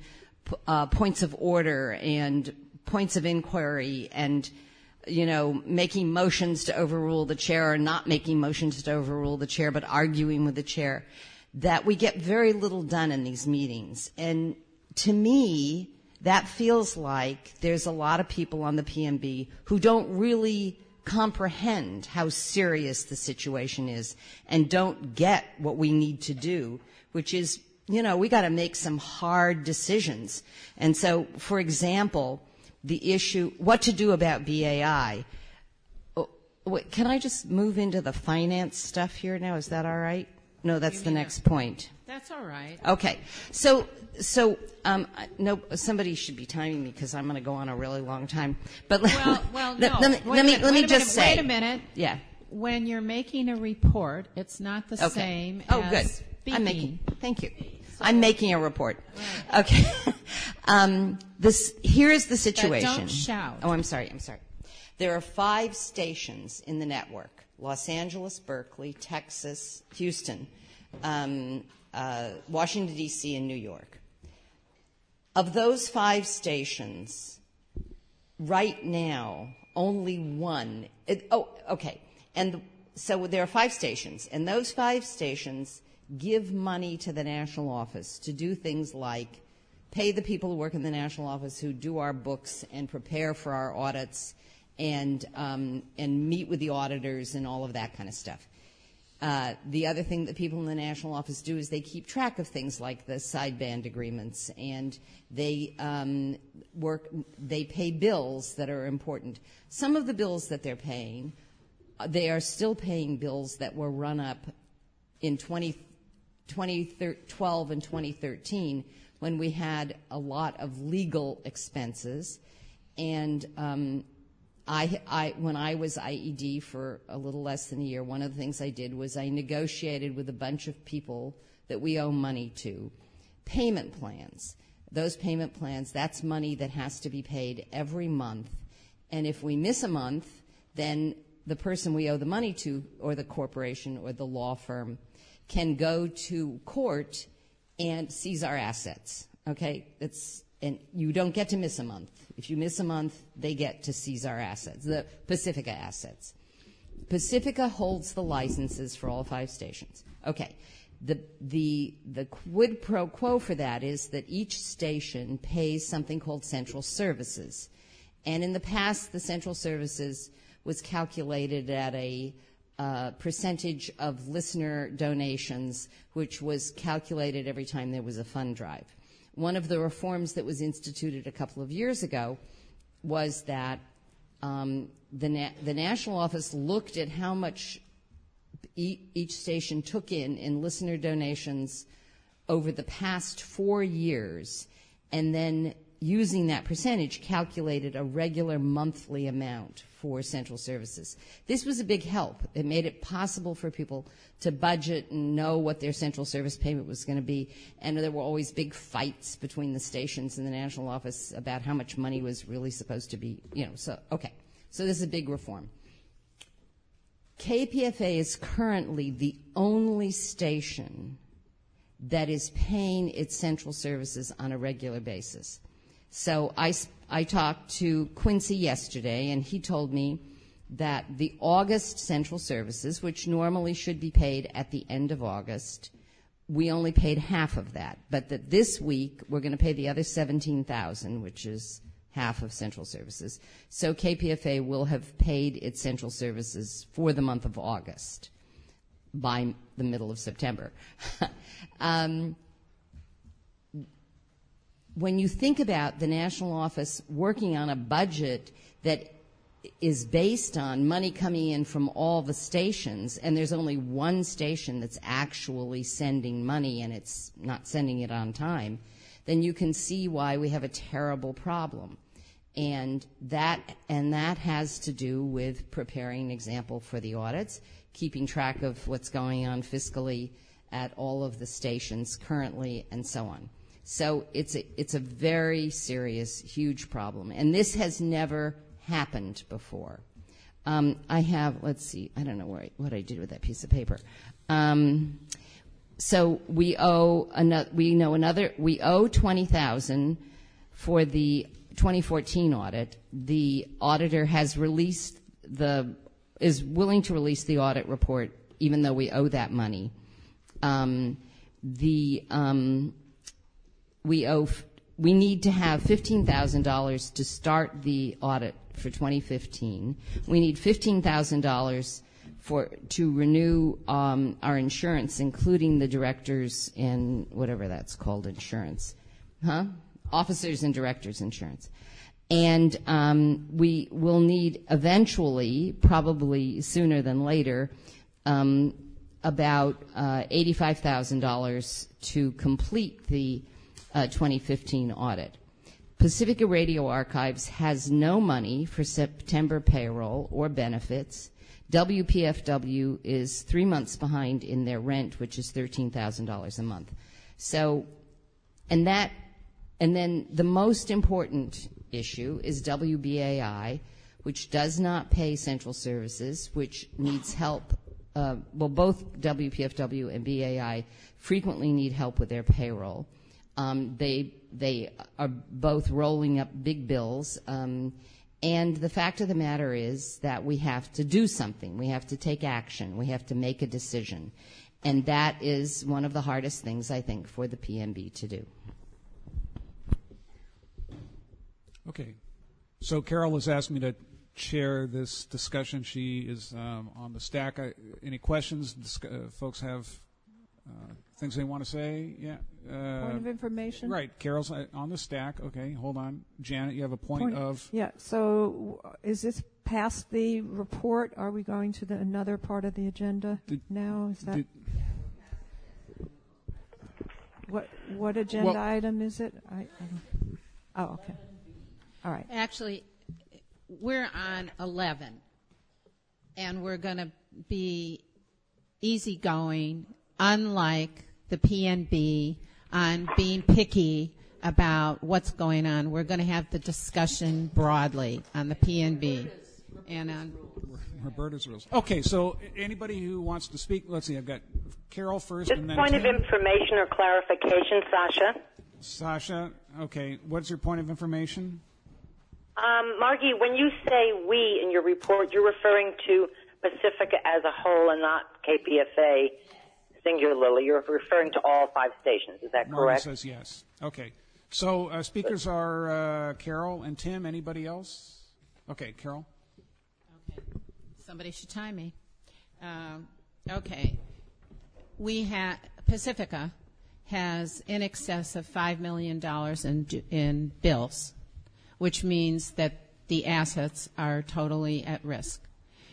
uh, points of order and points of inquiry and, you know, making motions to overrule the chair or not making motions to overrule the chair but arguing with the chair, that we get very little done in these meetings. And to me, that feels like there's a lot of people on the P M B who don't really comprehend how serious the situation is and don't get what we need to do, which is, you know, we got to make some hard decisions. And so, for example, the issue, what to do about B A I. Oh, wait, can I just move into the finance stuff here now? Is that all right? No, that's the next point. That's all right. Okay. So, so um, no, somebody should be timing me because I'm going to go on a really long time. But well, well, no. let, let me Wait let me, minute, let me wait just minute, say. Wait a minute. Yeah. When you're making a report, it's not the Okay. same Oh, as good. speaking. I'm making. Thank you. So, I'm making a report. Right. Okay. um, this here is the situation. But don't shout. Oh, I'm sorry. I'm sorry. There are five stations in the network: Los Angeles, Berkeley, Texas, Houston, um, uh, Washington D C, and New York. Of those five stations, right now, only one. It, oh, okay. And the, so there are five stations, and those five stations give money to the national office to do things like pay the people who work in the national office who do our books and prepare for our audits and um, and meet with the auditors and all of that kind of stuff. Uh, the other thing that people in the national office do is they keep track of things like the sideband agreements, and they um, work. They pay bills that are important. Some of the bills that they're paying, they are still paying bills that were run up in twenty twelve and twenty thirteen when we had a lot of legal expenses, and um, I, I, when I was I E D for a little less than a year, one of the things I did was I negotiated with a bunch of people that we owe money to payment plans. Those payment plans, that's money that has to be paid every month. And if we miss a month, then the person we owe the money to, or the corporation or the law firm, can go to court and seize our assets. Okay? It's, and you don't get to miss a month. If you miss a month, they get to seize our assets, the Pacifica assets. Pacifica holds the licenses for all five stations. Okay. The, the, the quid pro quo for that is that each station pays something called central services. And in the past, the central services was calculated at a uh, percentage of listener donations, which was calculated every time there was a fund drive. One of the reforms that was instituted a couple of years ago was that um, the, na- the national office looked at how much e- each station took in in listener donations over the past four years, and then using that percentage calculated a regular monthly amount for central services. This was a big help. It made it possible for people to budget and know what their central service payment was going to be. And there were always big fights between the stations and the national office about how much money was really supposed to be, you know, so, okay. So this is a big reform. K P F A is currently the only station that is paying its central services on a regular basis. So I, I talked to Quincy yesterday, and he told me that the August central services, which normally should be paid at the end of August, we only paid half of that. But that this week we're going to pay the other seventeen thousand dollars, which is half of central services. So K P F A will have paid its central services for the month of August by the middle of September. um, When you think about the national office working on a budget that is based on money coming in from all the stations, and there's only one station that's actually sending money and it's not sending it on time, then you can see why we have a terrible problem. And that, and that has to do with preparing an example for the audits, keeping track of what's going on fiscally at all of the stations currently, and so on. So it's a, it's a very serious, huge problem. And this has never happened before. Um, I have, let's see, I don't know where I, what I did with that piece of paper. Um, so we owe another, we know another, we owe twenty thousand dollars for the twenty fourteen audit, the auditor has released the, is willing to release the audit report even though we owe that money. Um, the, um, we owe, we need to have fifteen thousand dollars to start the audit for twenty fifteen. We need fifteen thousand dollars for, to renew, um, our insurance, including the directors and whatever that's called, insurance. Huh? Officers and directors insurance. And um, we will need eventually, probably sooner than later, um, about uh, eighty-five thousand dollars to complete the uh, twenty fifteen audit. Pacifica Radio Archives has no money for September payroll or benefits. W P F W is three months behind in their rent, which is thirteen thousand dollars a month. So, and that, and then the most important issue is W B A I, which does not pay central services, which needs help. Uh, well, both W P F W and B A I frequently need help with their payroll. Um, they they are both rolling up big bills. Um, and the fact of the matter is that we have to do something. We have to take action. We have to make a decision. And that is one of the hardest things, I think, for the P M B to do. Okay. So Carol has asked me to chair this discussion. She is um, on the stack. I, any questions? Disc- uh, folks have uh, things they want to say? Yeah. Uh, Point of information? Right. Carol's on the stack. Okay. Hold on. Janet, you have a point, point of... Yeah. So w- is this past the report? Are we going to the, another part of the agenda did, now? Is that... Did, what what agenda well, item is it? I, I don't, oh, okay. All right. Actually, we're on eleven, and we're going to be easygoing, unlike the P N B, on being picky about what's going on. We're going to have the discussion broadly on the P N B and on Roberta's rules. Okay, so anybody who wants to speak, let's see, I've got Carol first. Just and then point Tim. of information or clarification, Sasha. Sasha, okay. What's your point of information? Um, Margie, when you say we in your report, you're referring to Pacifica as a whole and not K P F A singularly. You're referring to all five stations. Is that Margie correct? says yes. Okay. So uh, speakers are uh, Carol and Tim. Anybody else? Okay, Carol. Okay. Somebody should time me. Um, okay. We have Pacifica has in excess of five million dollars in in bills, which means that the assets are totally at risk.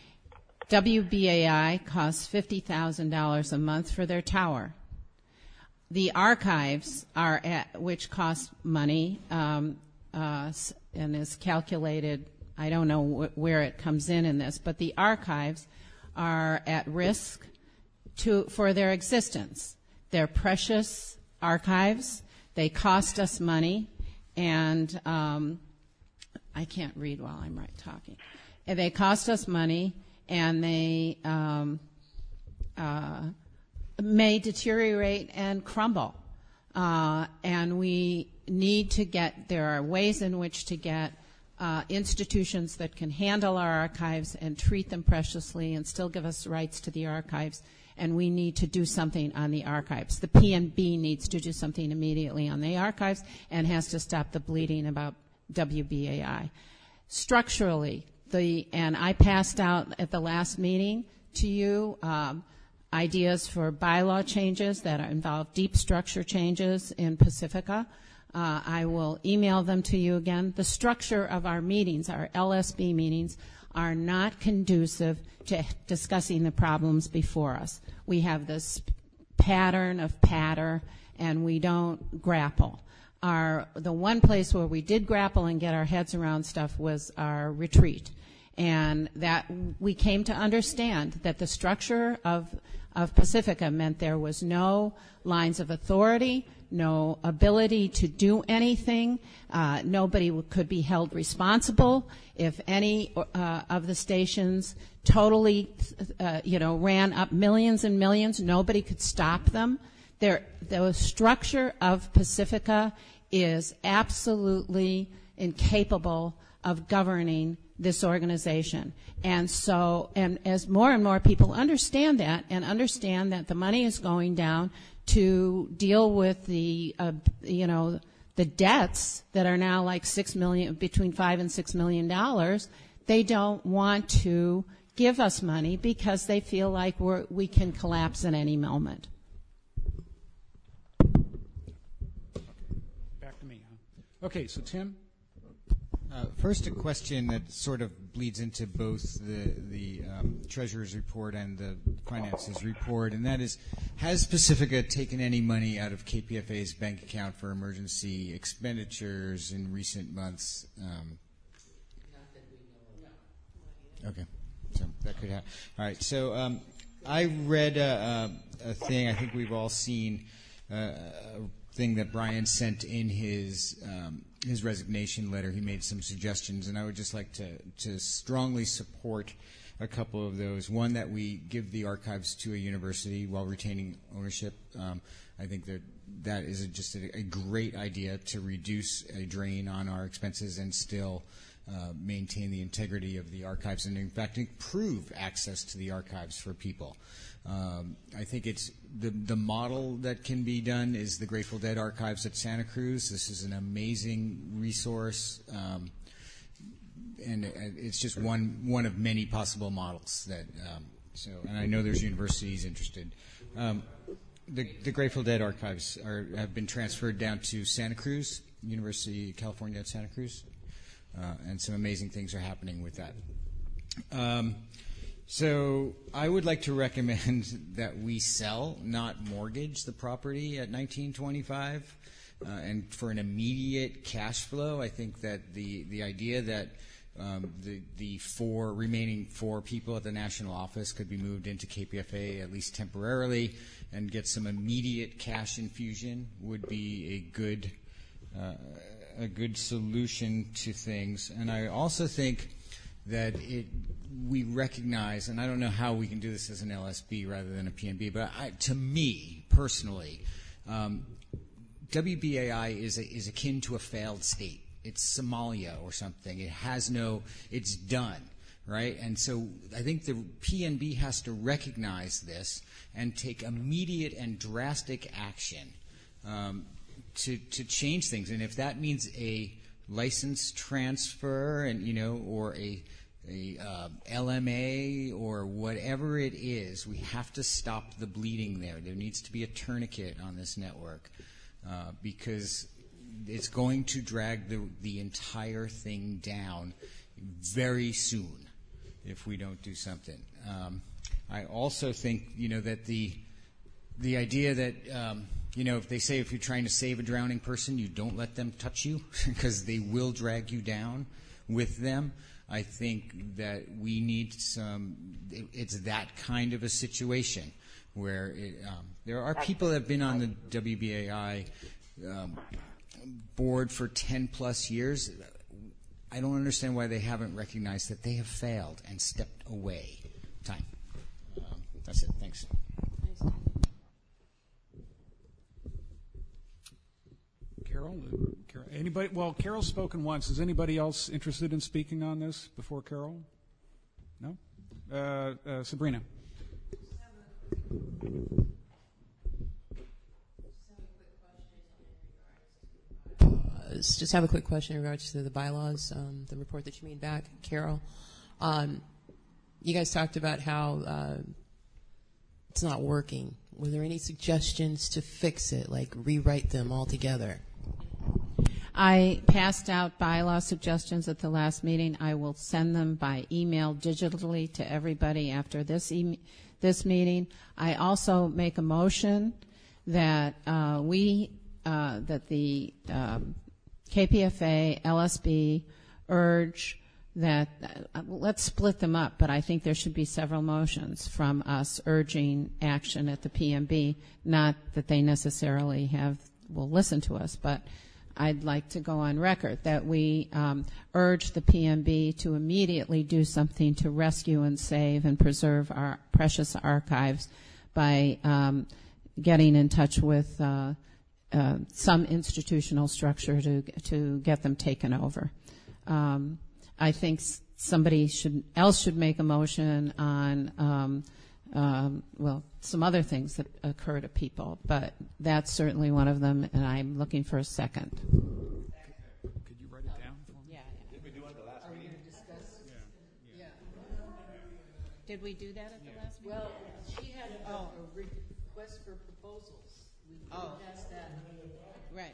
W B A I costs fifty thousand dollars a month for their tower. The archives are at, which cost money um, uh, and is calculated, I don't know wh- where it comes in in this, but the archives are at risk to for their existence. They're precious archives. They cost us money, and um, I can't read while I'm right talking. And they cost us money, and they um, uh, may deteriorate and crumble. Uh, and we need to get, there are ways in which to get uh, institutions that can handle our archives and treat them preciously and still give us rights to the archives. And we need to do something on the archives. The P N B needs to do something immediately on the archives and has to stop the bleeding about W B A I. Structurally, the and I passed out at the last meeting to you um, ideas for bylaw changes that involve deep structure changes in Pacifica. Uh, I will email them to you again. The structure of our meetings, our L S B meetings, are not conducive to discussing the problems before us. We have this pattern of patter, and we don't grapple. Our, the one place where we did grapple and get our heads around stuff was our retreat. And that we came to understand that the structure of, of Pacifica meant there was no lines of authority, no ability to do anything. Uh, nobody w- could be held responsible if any uh, of the stations totally, uh, you know, ran up millions and millions. Nobody could stop them. There, the structure of Pacifica is absolutely incapable of governing this organization. And so, and as more and more people understand that and understand that the money is going down to deal with the, uh, you know, the debts that are now like six million, between five and six million dollars, they don't want to give us money because they feel like we're, we can collapse at any moment. Back to me, huh? Okay, so Tim? Uh, first, a question that sort of bleeds into both the the um, Treasurer's report and the Finances report, and that is, has Pacifica taken any money out of K P F A's bank account for emergency expenditures in recent months? Um, okay, so that could happen. All right, so um, I read a, a, a thing, I think we've all seen, uh, a thing that Brian sent in his um, his resignation letter. He made some suggestions, and I would just like to, to strongly support a couple of those. One, that we give the archives to a university while retaining ownership. Um, I think that that is a, just a, a great idea to reduce a drain on our expenses and still uh, maintain the integrity of the archives and, in fact, improve access to the archives for people. Um, I think it's the the model that can be done is the Grateful Dead Archives at Santa Cruz. This is an amazing resource, um, and it's just one one of many possible models that. Um, so, and I know there's universities interested. Um, the the Grateful Dead Archives are have been transferred down to Santa Cruz, University of California at Santa Cruz, uh, and some amazing things are happening with that. Um, So I would like to recommend that we sell, not mortgage, the property at nineteen twenty-five. Uh, and for an immediate cash flow, I think that the, the idea that um, the, the four remaining four people at the national office could be moved into K P F A at least temporarily and get some immediate cash infusion would be a good uh, a good solution to things. And I also think that it we recognize, and I don't know how we can do this as an L S B rather than a P N B, but I, to me personally, um, W B A I is a, is akin to a failed state. It's Somalia or something. It has no, it's done, right? And so I think the P N B has to recognize this and take immediate and drastic action um, to to change things. And if that means a license transfer, and you know, or a a uh, L M A or whatever it is, we have to stop the bleeding there. There needs to be a tourniquet on this network uh, because it's going to drag the the entire thing down very soon if we don't do something. Um, I also think, you know, that the the idea that um, you know, if they say if you're trying to save a drowning person, you don't let them touch you because they will drag you down with them. I think that we need some, it, it's that kind of a situation where it, um, there are people that have been on the W B A I um, board for ten plus years. I don't understand why they haven't recognized that they have failed and stepped away. Time. Um, that's it. Thanks. Carol? Carol? Anybody? Well, Carol's spoken once. Is anybody else interested in speaking on this before Carol? No? Uh, uh, Sabrina. Just have a quick question in regards to the bylaws, um, the report that you made back, Carol. Um, you guys talked about how uh, it's not working. Were there any suggestions to fix it, like rewrite them altogether? I passed out bylaw suggestions at the last meeting. I will send them by email digitally to everybody after this e- this meeting. I also make a motion that uh, we uh, that the um, K P F A, L S B urge that uh, let's split them up, but I think there should be several motions from us urging action at the P M B. Not that they necessarily have will listen to us, but I'd like to go on record that we um, urge the P M B to immediately do something to rescue and save and preserve our precious archives by um, getting in touch with uh, uh, some institutional structure to to get them taken over. Um, I think s- somebody should else should make a motion on um, um, well some other things that occur to people, but that's certainly one of them, and I'm looking for a second. Could you write it down for me? Yeah. Did we do it the last Are we meeting? going to discuss? Yeah. Did we do that at the last meeting? Well, she had a, a request for proposals. We Oh. passed that. Right.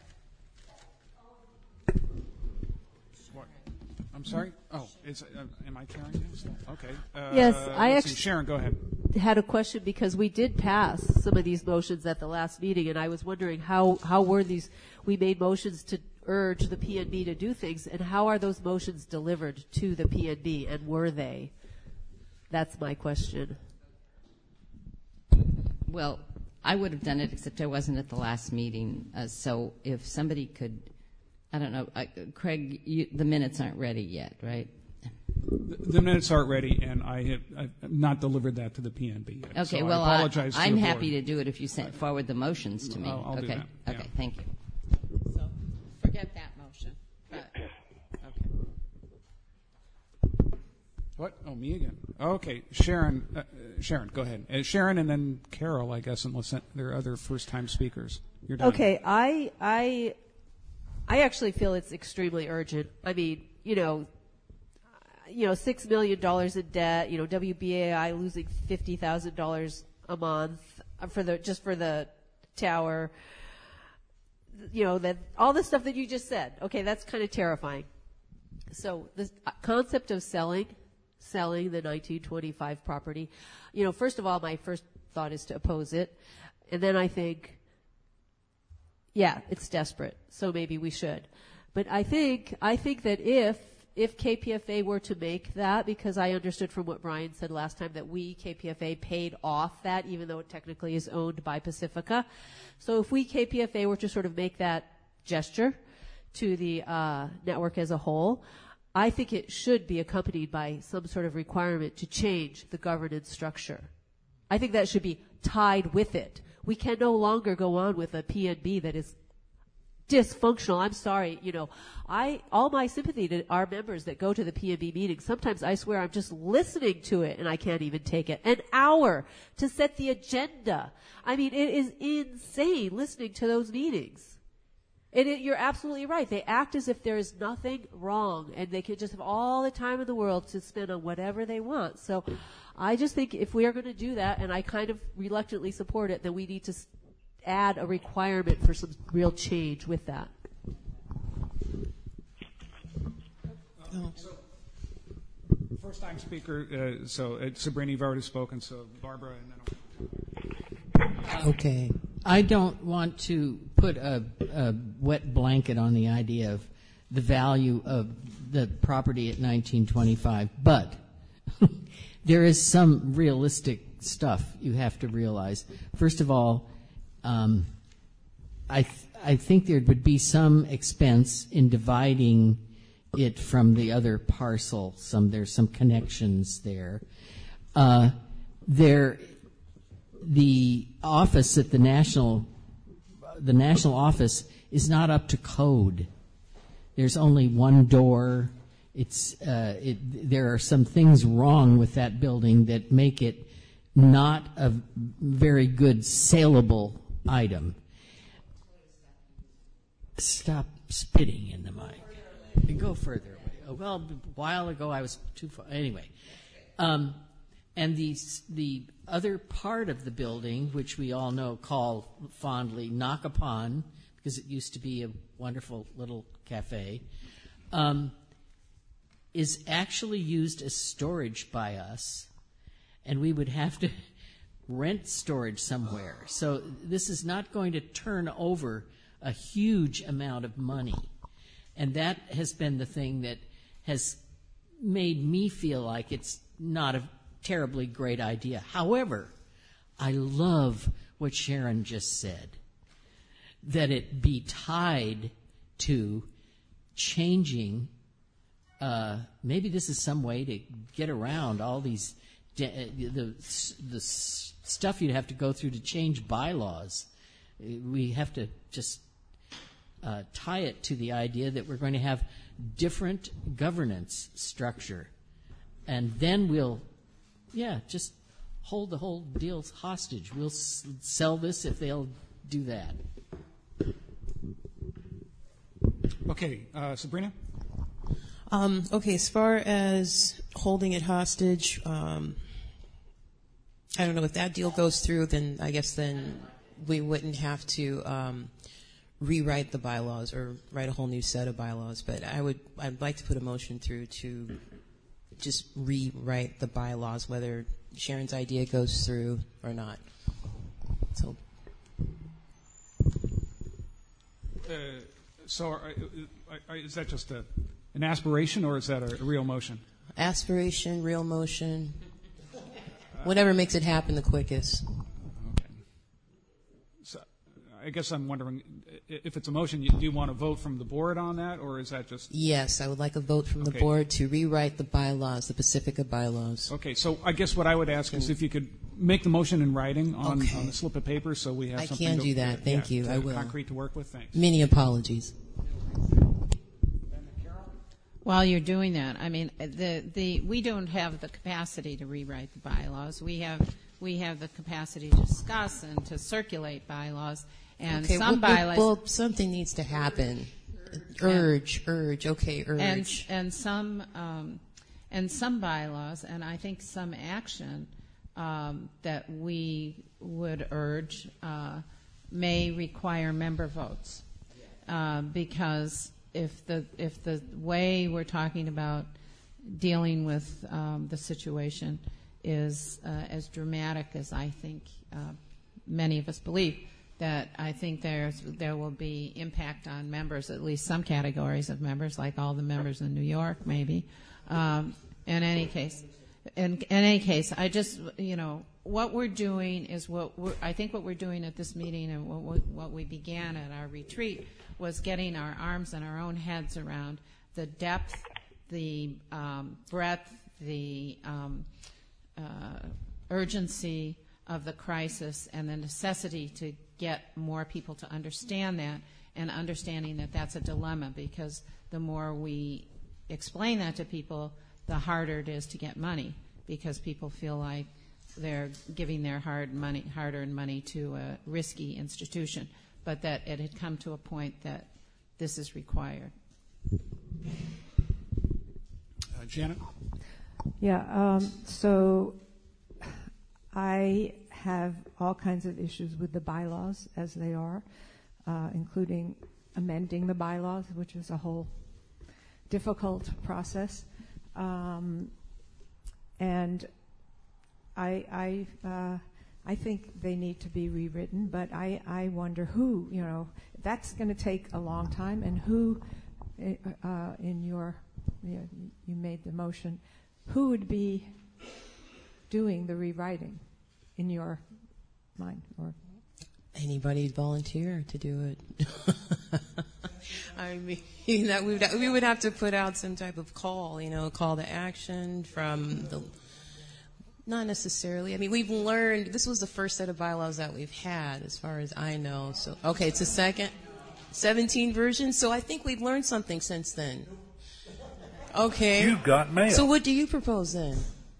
What? I'm sorry? Oh, is, uh, am I carrying this? Okay. Uh, Yes, I let's see. actu- Sharon, go ahead. Had a question because we did pass some of these motions at the last meeting, and I was wondering how, how were these, we made motions to urge the P N B to do things, and how are those motions delivered to the P N B, and were they? That's my question. Well, I would have done it, except I wasn't at the last meeting. Uh, so if somebody could, I don't know, uh, Craig, you, the minutes aren't ready yet, right? The, the minutes aren't ready, and I have I've not delivered that to the P N B yet. Okay, so well, I apologize I, to I'm the happy board. to do it if you send forward the motions to me. I'll- I'll do okay. that, yeah. Okay, thank you. So forget that motion. But, okay. What? Oh, me again. Okay, Sharon. Uh, uh, Sharon, go ahead. Uh, Sharon, and then Carol, I guess, unless there are other first-time speakers. You're done. Okay, I I I actually feel it's extremely urgent. I mean, you know, you know, six million dollars in debt. You know, W B A I losing fifty thousand dollars a month for the just for the tower. You know, that all the stuff that you just said. Okay, that's kind of terrifying. So the concept of selling, selling the nineteen twenty-five property, you know, first of all, my first thought is to oppose it, and then I think, yeah, it's desperate, so maybe we should. But I think I think that if if K P F A were to make that, because I understood from what Brian said last time that we, K P F A, paid off that, even though it technically is owned by Pacifica. So if we, K P F A, were to sort of make that gesture to the uh, network as a whole, I think it should be accompanied by some sort of requirement to change the governance structure. I think that should be tied with it. We can no longer go on with a P N B that is dysfunctional. I'm sorry, you know, I all my sympathy to our members that go to the P N B meeting. Sometimes I swear I'm just listening to it and I can't even take it. An hour to set the agenda. I mean, it is insane listening to those meetings. And it, you're absolutely right. They act as if there is nothing wrong and they can just have all the time in the world to spend on whatever they want. So I just think if we are going to do that, and I kind of reluctantly support it, then we need to s- add a requirement for some real change with that. Uh, so, first time speaker, uh, so uh, Sabrina, you've already spoken, so Barbara, and then I'll... Okay. I don't want to put a, a wet blanket on the idea of the value of the property at nineteen twenty-five, but there is some realistic stuff you have to realize. First of all, um, I th- I think there would be some expense in dividing it from the other parcel. Some there's some connections there. Uh, there. The office at the national, the national office is not up to code. There's only one door. It's uh, it, there are some things wrong with that building that make it not a very good saleable item. Stop spitting in the mic. Go further away. Well, a while ago I was too far. Anyway. Um, And the, the other part of the building, which we all know, call fondly Knock-A-Pon, because it used to be a wonderful little cafe, um, is actually used as storage by us, and we would have to rent storage somewhere. So this is not going to turn over a huge amount of money. And that has been the thing that has made me feel like it's not a terribly great idea. However, I love what Sharon just said, that it be tied to changing, uh, maybe this is some way to get around all these, de- the, the stuff you'd have to go through to change bylaws. We have to just uh, tie it to the idea that we're going to have different governance structure. And then we'll, yeah, just hold the whole deal hostage. We'll s- sell this if they'll do that. Okay, uh, Sabrina? Um, okay, as far as holding it hostage, um, I don't know if that deal goes through. Then I guess then we wouldn't have to um, rewrite the bylaws or write a whole new set of bylaws. But I would, I'd like to put a motion through to just rewrite the bylaws, whether Sharon's idea goes through or not. So. Uh, so are, are, is that just a, an aspiration, or is that a, a real motion? Aspiration, real motion, whatever makes it happen the quickest. Okay. So I guess I'm wondering, if it's a motion, do you want to vote from the board on that, or is that just... Yes, I would like a vote from the Okay. board to rewrite the bylaws, the Pacifica bylaws. Okay, so I guess what I would ask is if you could make the motion in writing on, Okay. on a slip of paper, so we have I something can to, do that. Thank yeah, you. to I will. concrete to work with. Thanks. Many apologies. While you're doing that, I mean, the the we don't have the capacity to rewrite the bylaws. We have we have the capacity to discuss and to circulate bylaws, and Okay, some well, bylaws. well, something needs to happen. Urge, urge. Okay, urge. and and some um, and some bylaws, and I think some action um, that we would urge uh, may require member votes, uh, because if the if the way we're talking about dealing with um, the situation is uh, as dramatic as I think uh, many of us believe, that I think there's there will be impact on members, at least some categories of members, like all the members in New York, maybe. Um, in any case, in, in any case, I just you know what we're doing is what we're, I think what we're doing at this meeting and what, what we began at our retreat was getting our arms and our own heads around the depth, the um, breadth, the um, uh, urgency of the crisis, and the necessity to get more people to understand that, and understanding that that's a dilemma, because the more we explain that to people, the harder it is to get money, because people feel like they're giving their hard money, hard-earned money to a risky institution, but that it had come to a point that this is required. Uh, Janet? Yeah, um, so I have all kinds of issues with the bylaws as they are, uh, including amending the bylaws, which is a whole difficult process. Um, and I, I, uh, I think they need to be rewritten, but I, I wonder who, you know, that's going to take a long time, and who, uh, in your, you know, you made the motion, who would be doing the rewriting in your mind? Or Anybody volunteer to do it? I mean, that we would, we would have to put out some type of call, you know, call to action from the. Not necessarily. I mean, we've learned. This was the first set of bylaws that we've had, as far as I know. So, okay, it's a second, seventeen version. So I think we've learned something since then. Okay. You've got mail. So what do you propose then?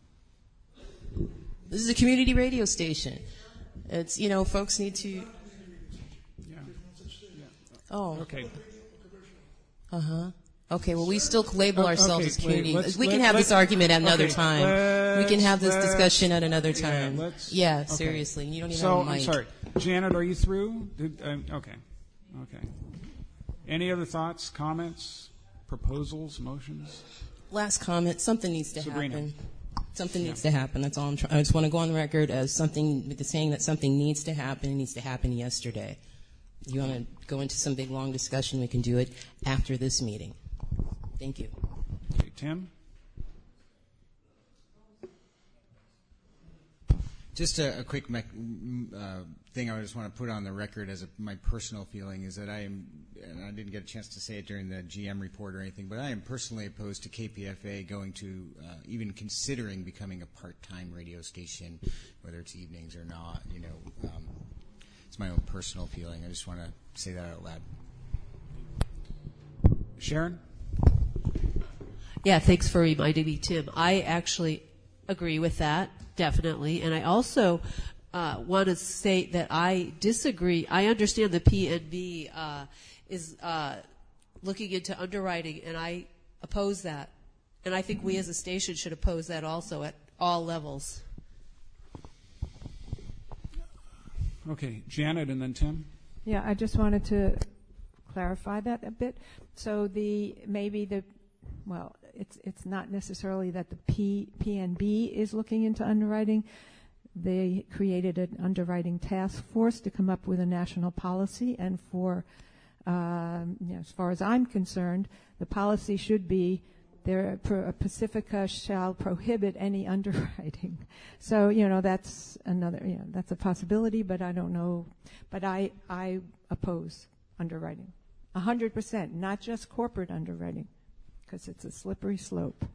This is a community radio station. It's, you know, folks need to. Yeah. yeah. Oh. Okay. Uh huh. Okay, well, we still label Oh, ourselves okay, as community. wait, let's- we can let- have this let's- argument at another okay, time. We can have this let's- discussion at another yeah, time. let's- Yeah, okay. seriously. You don't even so, have a I'm mic. sorry. Janet, are you through? Did, um, okay. Okay. Any other thoughts, comments, proposals, motions? Last comment. Something needs to Sabrina. happen. Something needs to happen. That's all I'm trying. I just want to go on the record as something, with the saying that something needs to happen. It needs to happen yesterday. You want to go into some big long discussion? We can do it after this meeting. Thank you. Okay, Tim? Just a, a quick mech, uh, thing I just want to put on the record as a, my personal feeling is that I am, and I didn't get a chance to say it during the G M report or anything, but I am personally opposed to K P F A going to, uh, even considering becoming a part-time radio station, whether it's evenings or not, you know. Um, it's my own personal feeling. I just want to say that out loud. Sharon? Yeah, thanks for reminding me, Tim. I actually agree with that, definitely. And I also uh, want to state that I disagree. I understand the P N B uh, is uh, looking into underwriting, and I oppose that. And I think we as a station should oppose that also at all levels. Okay, Janet and then Tim. Yeah, I just wanted to clarify that a bit. So the maybe the well, it's it's not necessarily that the P, PNB is looking into underwriting. They created an underwriting task force to come up with a national policy, and for um, you know, as far as I'm concerned, the policy should be there. Pacifica shall prohibit any underwriting. So you know that's another you know that's a possibility, but I don't know. But I I oppose underwriting, a hundred percent, not just corporate underwriting, because it's a slippery slope.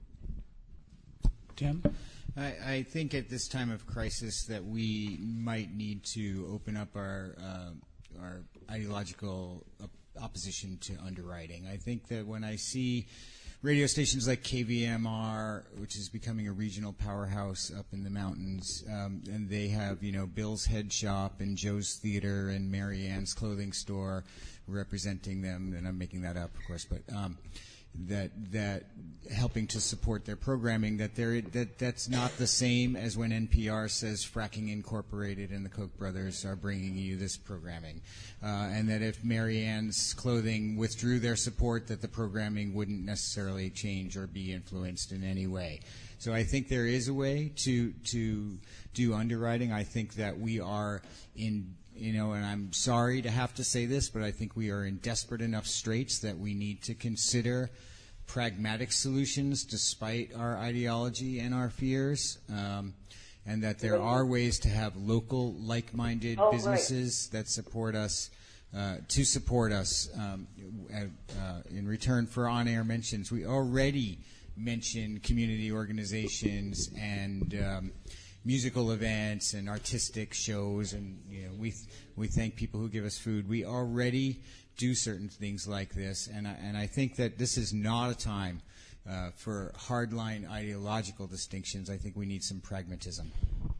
Tim? I, I think at this time of crisis that we might need to open up our uh, our ideological op- opposition to underwriting. I think that when I see radio stations like K V M R, which is becoming a regional powerhouse up in the mountains, um, and they have, you know, Bill's Head Shop and Joe's Theater and Mary Ann's Clothing Store representing them, and I'm making that up, of course, but um, that that helping to support their programming, that they're, that that's not the same as when N P R says Fracking Incorporated and the Koch brothers are bringing you this programming, uh, and that if Mary Ann's Clothing withdrew their support, that the programming wouldn't necessarily change or be influenced in any way. So I think there is a way to to do underwriting. I think that we are in, you know, and I'm sorry to have to say this, but I think we are in desperate enough straits that we need to consider pragmatic solutions despite our ideology and our fears, um, and that there are ways to have local, like-minded oh, businesses right. that support us, uh, to support us um, uh, in return for on-air mentions. We already mention community organizations and um, musical events and artistic shows, and you know we th- we thank people who give us food. We already do certain things like this, and I, and I think that this is not a time uh, for hardline ideological distinctions. I think we need some pragmatism.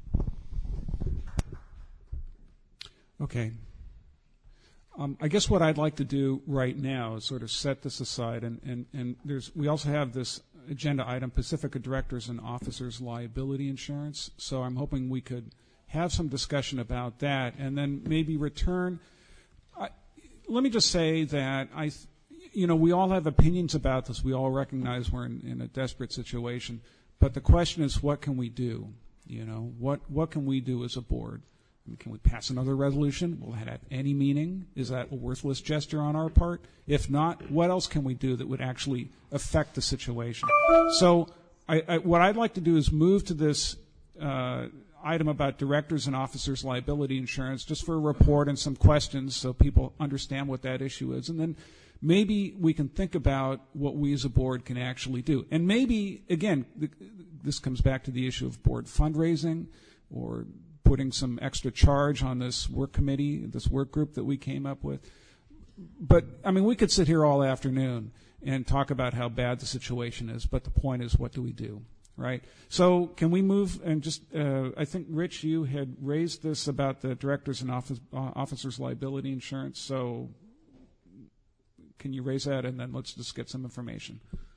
Okay. Um, I guess what I'd like to do right now is sort of set this aside, and, and, and there's we also have this agenda item, Pacifica Directors and Officers Liability Insurance. So I'm hoping we could have some discussion about that, and then maybe return. I, let me just say that I, you know, we all have opinions about this. We all recognize we're in, in a desperate situation, but the question is, what can we do? You know, what what can we do as a board? I mean, can we pass another resolution? Will that have any meaning? Is that a worthless gesture on our part? If not, what else can we do that would actually affect the situation? So I, I, what I'd like to do is move to this uh, item about directors and officers liability insurance, just for a report and some questions so people understand what that issue is. And then maybe we can think about what we as a board can actually do. And maybe, again, th- this comes back to the issue of board fundraising or putting some extra charge on this work committee, this work group that we came up with. But, I mean, we could sit here all afternoon and talk about how bad the situation is, but the point is, what do we do, right? So can we move and just, uh, I think, Rich, you had raised this about the directors and office, uh, officers liability insurance, so can you raise that, and then let's just get some information.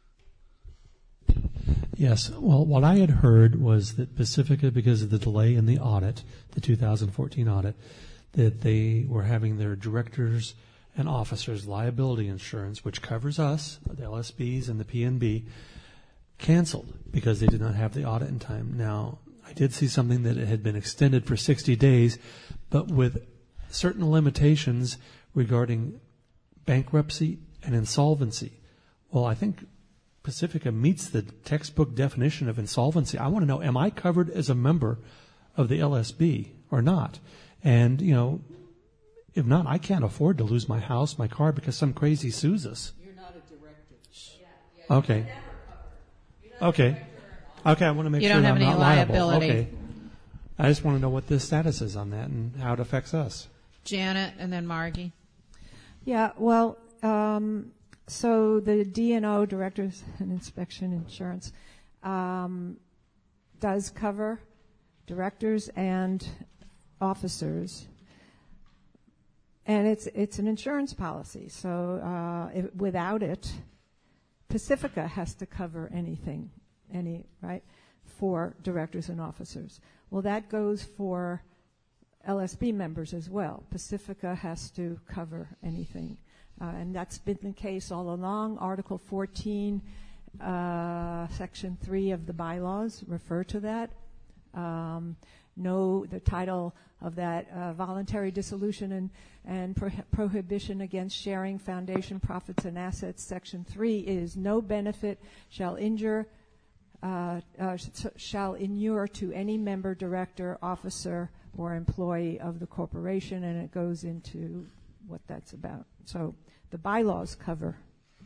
Yes. Well, what I had heard was that Pacifica, because of the delay in the audit, the two thousand fourteen audit, that they were having their directors and officers liability insurance, which covers us, the L S Bs and the P N B, canceled because they did not have the audit in time. Now, I did see something that it had been extended for sixty days, but with certain limitations regarding bankruptcy and insolvency. Well, I think Pacifica meets the textbook definition of insolvency. I want to know, am I covered as a member of the L S B or not? And, you know, if not, I can't afford to lose my house, my car, because some crazy sues us. You're not a director. Okay. Okay. Okay, I want to make you sure don't have I'm any not liability. liable. Okay. I just want to know what the status is on that and how it affects us. Janet and then Margie. Yeah, well, um, so the D and O, Directors and Inspection Insurance, um, does cover directors and officers, and it's it's an insurance policy. So uh, it, without it, Pacifica has to cover anything, any right, for directors and officers. Well, that goes for L S B members as well. Pacifica has to cover anything. Uh, and that's been the case all along. Article fourteen, uh, Section three of the bylaws refer to that. Um, no, the title of that, uh, voluntary dissolution and, and pro- prohibition against sharing foundation profits and assets, Section three is no benefit shall injure, uh, uh, sh- shall inure to any member, director, officer, or employee of the corporation, and it goes into what that's about. So the bylaws cover,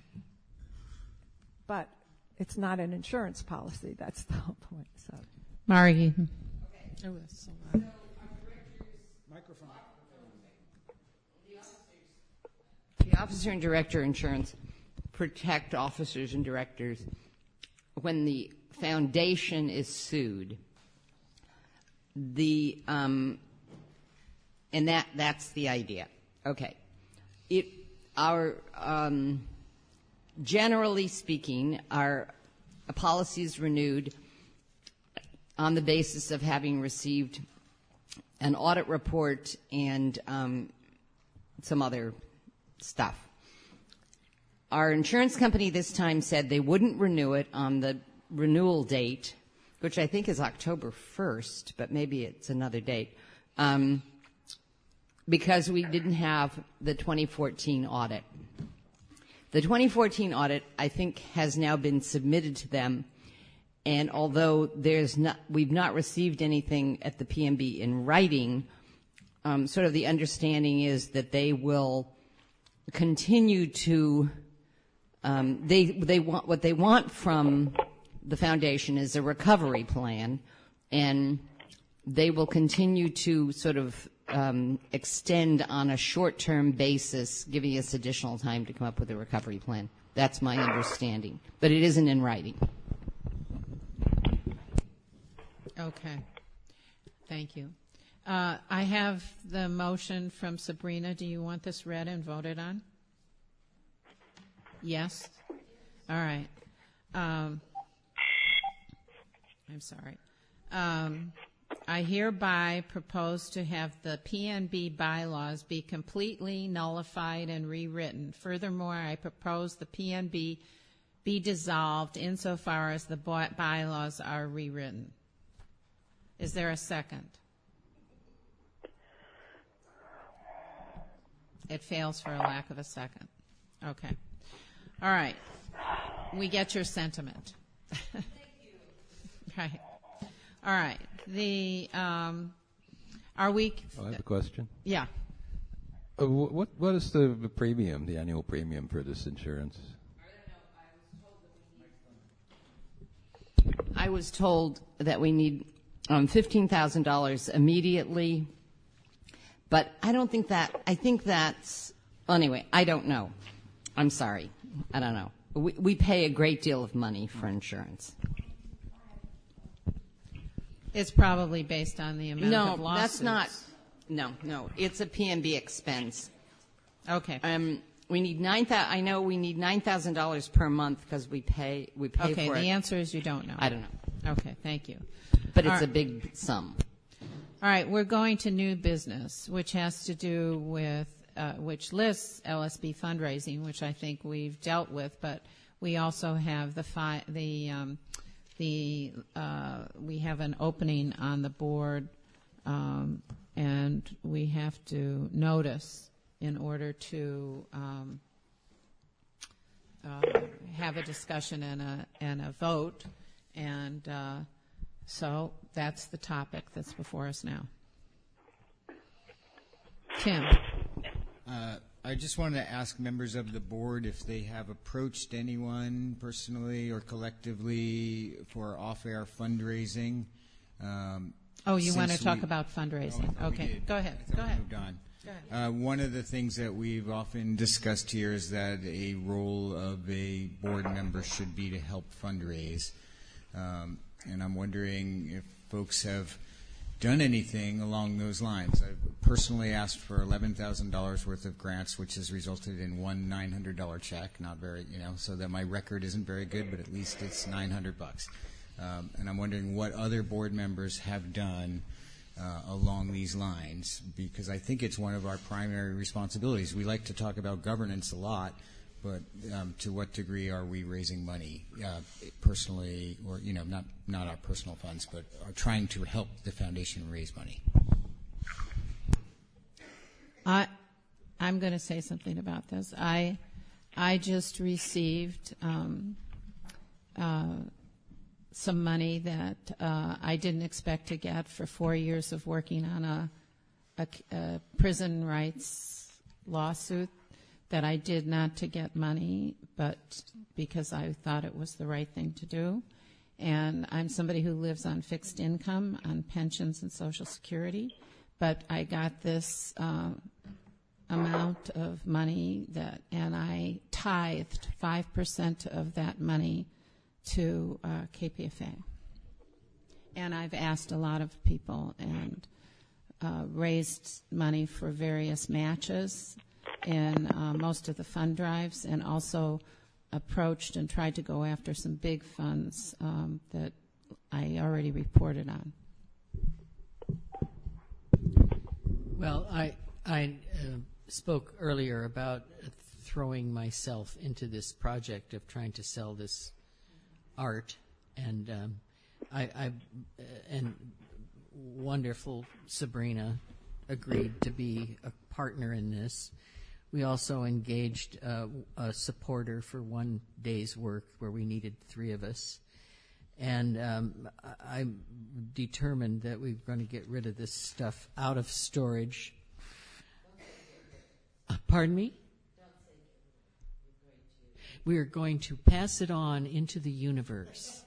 but it's not an insurance policy. That's the whole point. So, Margie. Oh, that's so loud. Microphone. The officer and director insurance protect officers and directors when the foundation is sued. The um, and that that's the idea. Okay, it our um, generally speaking, our policy is renewed on the basis of having received an audit report and um, some other stuff. Our insurance company this time said they wouldn't renew it on the renewal date, which I think is October first, but maybe it's another date, um, because we didn't have the twenty fourteen audit. The twenty fourteen audit, I think, has now been submitted to them, and although there's not, we've not received anything at the P M B in writing, um, sort of the understanding is that they will continue to, um, they they want what they want from the foundation is a recovery plan, and they will continue to sort of um, extend on a short-term basis, giving us additional time to come up with a recovery plan. That's my understanding, but it isn't in writing. Okay. Thank you. Uh, I have the motion from Sabrina. Do you want this read and voted on? Yes? All right. Um, I'm sorry. Um, I hereby propose to have the P N B bylaws be completely nullified and rewritten. Furthermore, I propose the P N B be dissolved insofar as the by- bylaws are rewritten. Is there a second? It fails for a lack of a second. Okay. All right. We get your sentiment. Thank you. Right. All right. The um, are we? Oh, I have a question. Yeah. Uh, wh- what what is the, the premium, the annual premium for this insurance? I was told that we need um, fifteen thousand dollars immediately, but I don't think that, I think that's, anyway, I don't know. I'm sorry. I don't know. We, we pay a great deal of money for insurance. It's probably based on the amount no, of lawsuits. that's not, no, no. It's a P M B expense. Okay. Um, we need nine thousand, I know we need nine thousand dollars per month because we pay, we pay okay, for it. the answer is you don't know. I don't know. Okay, thank you. But it's All a right. big sum. All right, we're going to new business, which has to do with, uh, which lists L S B fundraising, which I think we've dealt with, but we also have the fi- the um, the uh, we have an opening on the board, um, and we have to notice in order to um, uh, have a discussion and a and a vote, and uh, so that's the topic that's before us now. Tim. Uh, I just wanted to ask members of the board if they have approached anyone personally or collectively for off-air fundraising. Um, Oh, you want to since talk we- about fundraising? Oh, I thought we Okay, did. go ahead. I thought Go we ahead. moved on. Uh, one of the things that we've often discussed here is that a role of a board member should be to help fundraise. Um, and I'm wondering if folks have done anything along those lines. I've personally asked for eleven thousand dollars worth of grants, which has resulted in one nine hundred dollars check. Not very, you know, so that my record isn't very good, but at least it's nine hundred bucks. Um, and I'm wondering what other board members have done uh, along these lines, because I think it's one of our primary responsibilities. We like to talk about governance a lot, but um, to what degree are we raising money uh, personally, or, you know, not, not our personal funds, but are trying to help the foundation raise money? I, I'm going to say something about this. I, I just received um, uh, some money that uh, I didn't expect to get for four years of working on a, a, a prison rights lawsuit that I did not to get money, but because I thought it was the right thing to do. And I'm somebody who lives on fixed income, on pensions and Social Security, but I got this uh, amount of money that, and I tithed five percent of that money to uh, K P F A. And I've asked a lot of people and uh, raised money for various matches in uh, most of the fund drives, and also approached and tried to go after some big funds um, that I already reported on. Well, I, I uh, spoke earlier about throwing myself into this project of trying to sell this art, and um, I, I uh, and wonderful Sabrina agreed to be a partner in this. We also engaged uh, a supporter for one day's work where we needed three of us. And um, I- I'm determined that we're going to get rid of this stuff out of storage. Uh, pardon me? We are going to pass it on into the universe.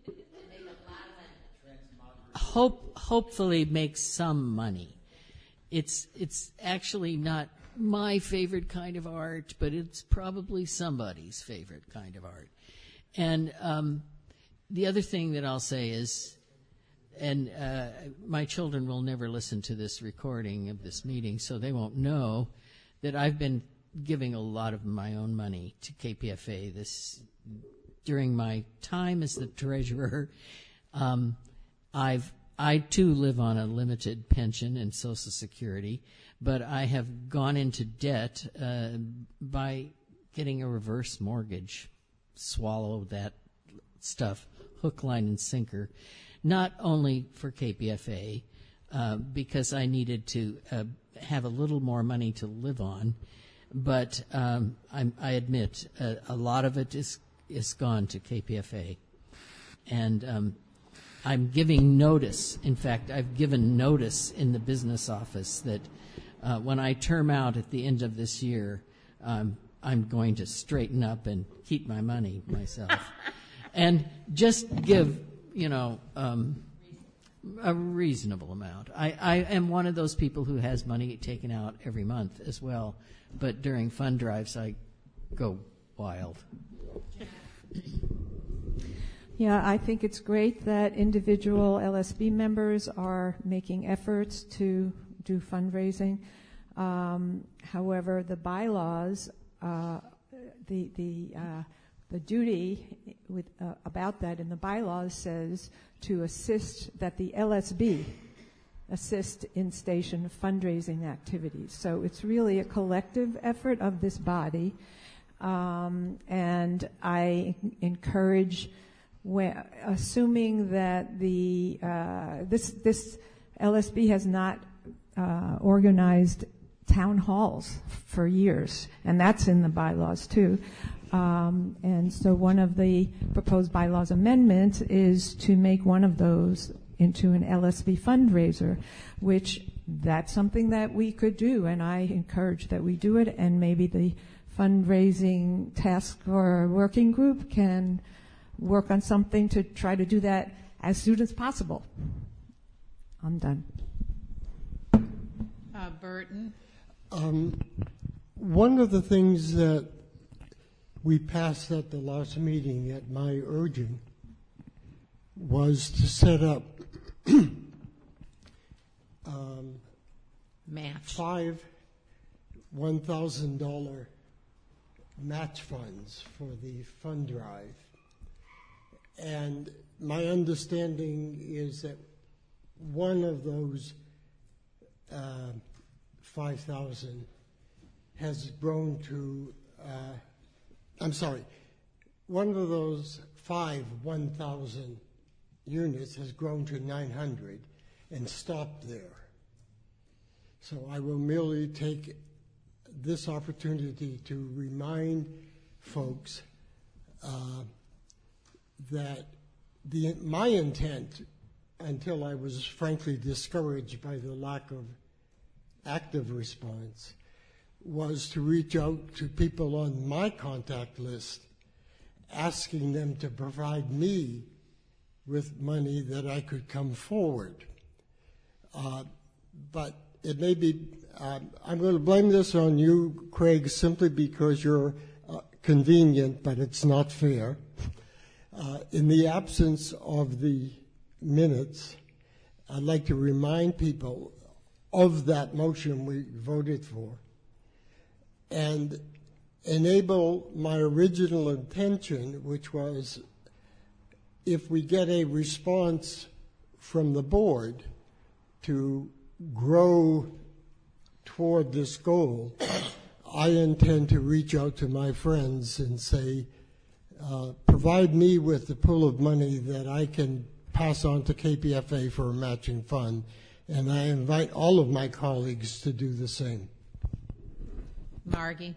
Hope, hopefully make some money. It's it's actually not my favorite kind of art, but it's probably somebody's favorite kind of art. And um, the other thing that I'll say is, and uh, my children will never listen to this recording of this meeting, so they won't know that I've been giving a lot of my own money to K P F A this during my time as the treasurer. Um, I've I too live on a limited pension and Social Security, but I have gone into debt uh, by getting a reverse mortgage. Swallow that stuff, hook, line, and sinker. Not only for K P F A, uh, because I needed to uh, have a little more money to live on, but um, I'm, I admit uh, a lot of it is is gone to K P F A, and um, I'm giving notice. In fact, I've given notice in the business office that uh, when I term out at the end of this year, um, I'm going to straighten up and keep my money myself, and just give, you know, um, a reasonable amount. I, I am one of those people who has money taken out every month as well, but during fund drives I go wild. Yeah, I think it's great that individual L S B members are making efforts to do fundraising. Um, however, the bylaws, uh, the the uh, the duty with, uh, about that in the bylaws says to assist, that the L S B assist in station fundraising activities. So it's really a collective effort of this body, um, and I encourage. When, assuming that the uh, this this L S B has not uh, organized town halls for years, and that's in the bylaws too. Um, and so one of the proposed bylaws amendments is to make one of those into an L S B fundraiser, which that's something that we could do, and I encourage that we do it, and maybe the fundraising task or working group can work on something to try to do that as soon as possible. I'm done. Uh, Burton? Um, one of the things that we passed at the last meeting at my urging was to set up um, match five one thousand dollar match funds for the fund drive. And my understanding is that one of those uh, five thousand has grown to, uh, I'm sorry, one of those five one thousand units has grown to nine hundred and stopped there. So I will merely take this opportunity to remind folks uh, that the, my intent, until I was frankly discouraged by the lack of active response, was to reach out to people on my contact list, asking them to provide me with money that I could come forward. Uh, but it may be, uh, I'm going to blame this on you, Craig, simply because you're uh, convenient, but it's not fair. Uh, in the absence of the minutes, I'd like to remind people of that motion we voted for and enable my original intention, which was if we get a response from the board to grow toward this goal, I intend to reach out to my friends and say, uh, provide me with the pool of money that I can pass on to K P F A for a matching fund, and I invite all of my colleagues to do the same. Margie?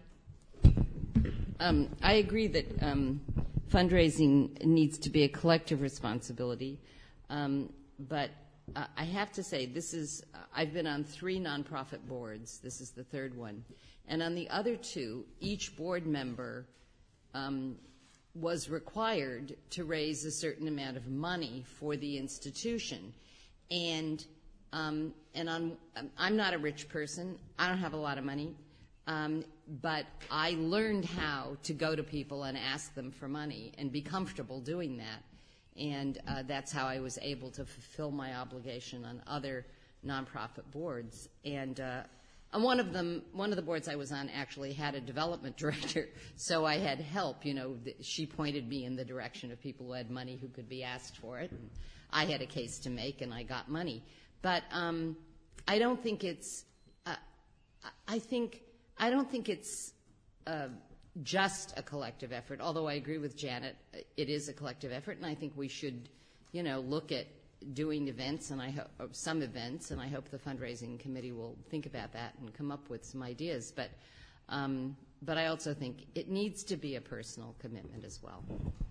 Um, I agree that um, fundraising needs to be a collective responsibility, um, but uh, I have to say this is, uh, I've been on three nonprofit boards. This is the third one. And on the other two, each board member um, was required to raise a certain amount of money for the institution. And um, and on, I'm not a rich person. I don't have a lot of money. Um, but I learned how to go to people and ask them for money and be comfortable doing that. And uh, that's how I was able to fulfill my obligation on other nonprofit boards. And uh, on one of them, one of the boards I was on actually had a development director, so I had help. You know, th- she pointed me in the direction of people who had money who could be asked for it. And I had a case to make, and I got money. But um, I don't think it's. Uh, I think. I don't think it's uh, just a collective effort, although I agree with Janet, it is a collective effort, and I think we should, you know, look at doing events, and I hope some events, and I hope the fundraising committee will think about that and come up with some ideas. But, um, but I also think it needs to be a personal commitment as well.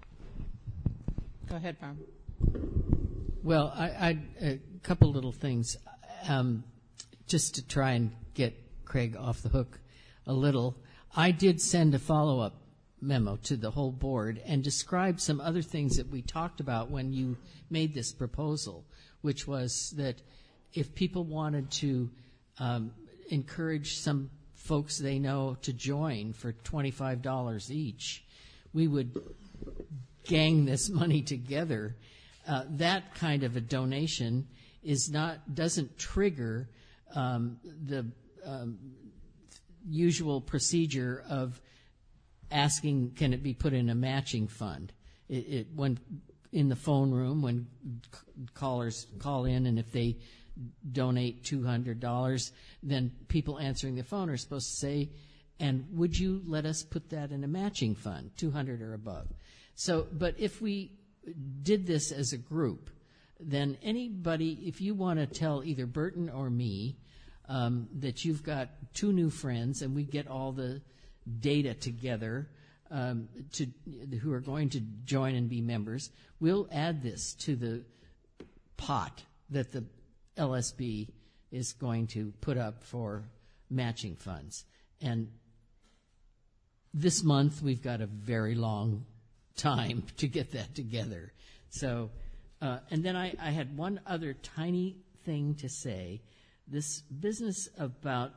Go ahead, Barb. Well, I, I, a couple little things, um, just to try and get Craig off the hook a little. I did send a follow-up memo to the whole board and describe some other things that we talked about when you made this proposal, which was that if people wanted to um, encourage some folks they know to join for twenty-five dollars each, we would gang this money together. Uh, that kind of a donation is not doesn't trigger um, the um, usual procedure of asking, can it be put in a matching fund? It, it, when in the phone room, when c- callers call in, and if they donate two hundred dollars, then people answering the phone are supposed to say, and would you let us put that in a matching fund, two hundred or above? So, but if we did this as a group, then anybody, if you want to tell either Burton or me um, that you've got two new friends and we get all the data together um, to who are going to join and be members, we'll add this to the pot that the L S B is going to put up for matching funds. And this month we've got a very long time to get that together. So, uh, and then I, I had one other tiny thing to say. This business about the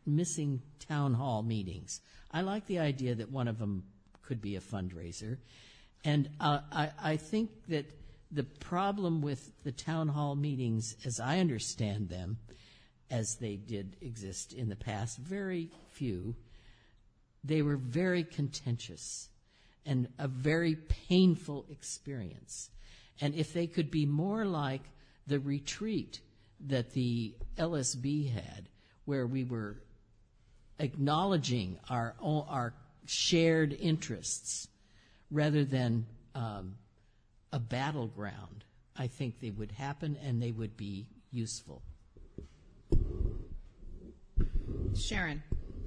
missing town hall meetings. I like the idea that one of them could be a fundraiser. And uh, I, I think that the problem with the town hall meetings, as I understand them, as they did exist in the past, very few, they were very contentious and a very painful experience. And if they could be more like the retreat that the L S B had, where we were acknowledging our own, our shared interests rather than um, a battleground, I think they would happen and they would be useful. Sharon.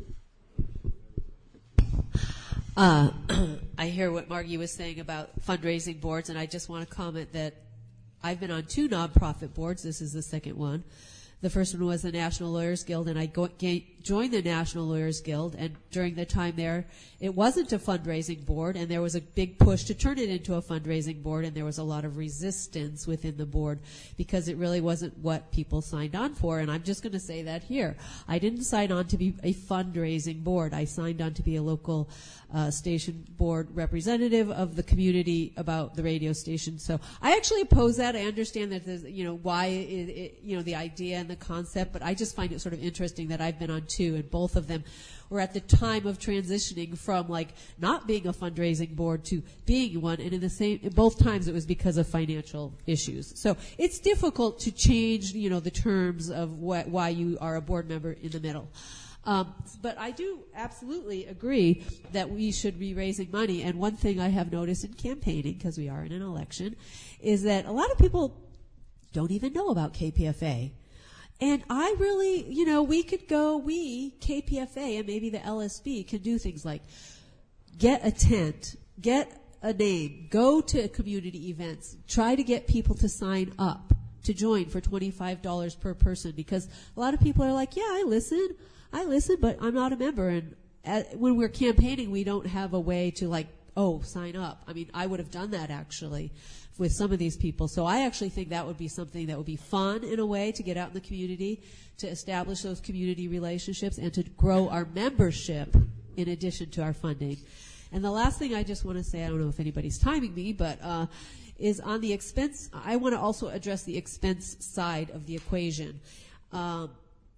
Uh, I hear what Margie was saying about fundraising boards, and I just want to comment that I've been on two nonprofit boards. This is the second one. The first one was the National Lawyers Guild, and I go, ga- joined the National Lawyers Guild, and during the time there, it wasn't a fundraising board, and there was a big push to turn it into a fundraising board, and there was a lot of resistance within the board because it really wasn't what people signed on for, and I'm just going to say that here. I didn't sign on to be a fundraising board. I signed on to be a local uh, station board representative of the community about the radio station. So I actually oppose that. I understand that there's, you know, why, it, it, you know, the idea and the concept, but I just find it sort of interesting that I've been on two, and both of them were at the time of transitioning from like not being a fundraising board to being one, and in the same, in both times it was because of financial issues. So it's difficult to change, you know, the terms of what, why you are a board member in the middle. Um, but I do absolutely agree that we should be raising money. And one thing I have noticed in campaigning, because we are in an election, is that a lot of people don't even know about K P F A. And I really, you know, we could go, we, K P F A, and maybe the L S B can do things like get a tent, get a name, go to community events, try to get people to sign up to join for twenty-five dollars per person, because a lot of people are like, yeah, I listen, I listen, but I'm not a member. And at, when we're campaigning, we don't have a way to like, oh, sign up. I mean, I would have done that actually with some of these people. So I actually think that would be something that would be fun in a way to get out in the community, to establish those community relationships, and to grow our membership in addition to our funding. And the last thing I just want to say, I don't know if anybody's timing me, but uh, is on the expense, I want to also address the expense side of the equation. Um,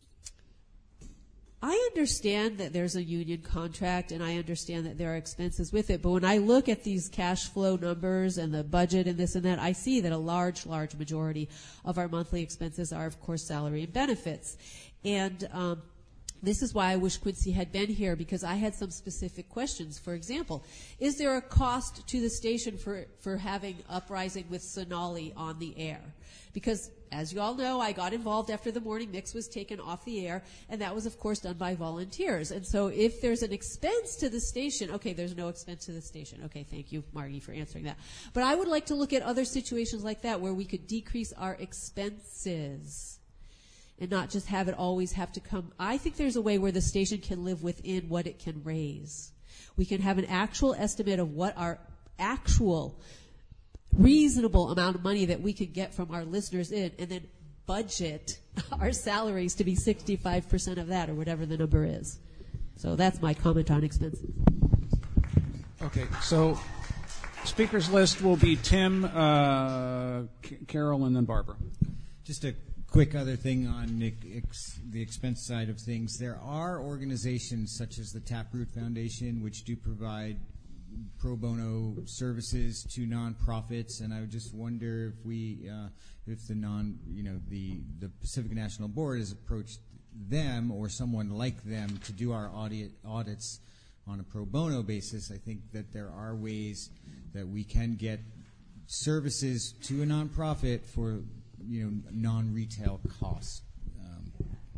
I understand that there's a union contract, and I understand that there are expenses with it, but when I look at these cash flow numbers and the budget and this and that, I see that a large, large majority of our monthly expenses are, of course, salary and benefits. And um, this is why I wish Quincy had been here, because I had some specific questions. For example, is there a cost to the station for, for having Uprising with Sonali on the air? Because, as you all know, I got involved after the morning mix was taken off the air, and that was, of course, done by volunteers. And so if there's an expense to the station, okay, there's no expense to the station. Okay, thank you, Margie, for answering that. But I would like to look at other situations like that where we could decrease our expenses and not just have it always have to come. I think there's a way where the station can live within what it can raise. We can have an actual estimate of what our actual reasonable amount of money that we could get from our listeners in, and then budget our salaries to be sixty-five percent of that, or whatever the number is. So that's my comment on expenses. Okay, so speakers list will be Tim, uh, C- Carol, and then Barbara. Just a quick other thing on the, ex, the expense side of things. There are organizations such as the Taproot Foundation which do provide pro bono services to nonprofits, and I would just wonder if we, uh, if the non, you know, the the Pacific National Board has approached them or someone like them to do our audit audits on a pro bono basis. I think that there are ways that we can get services to a nonprofit for, you know, non-retail costs. Um,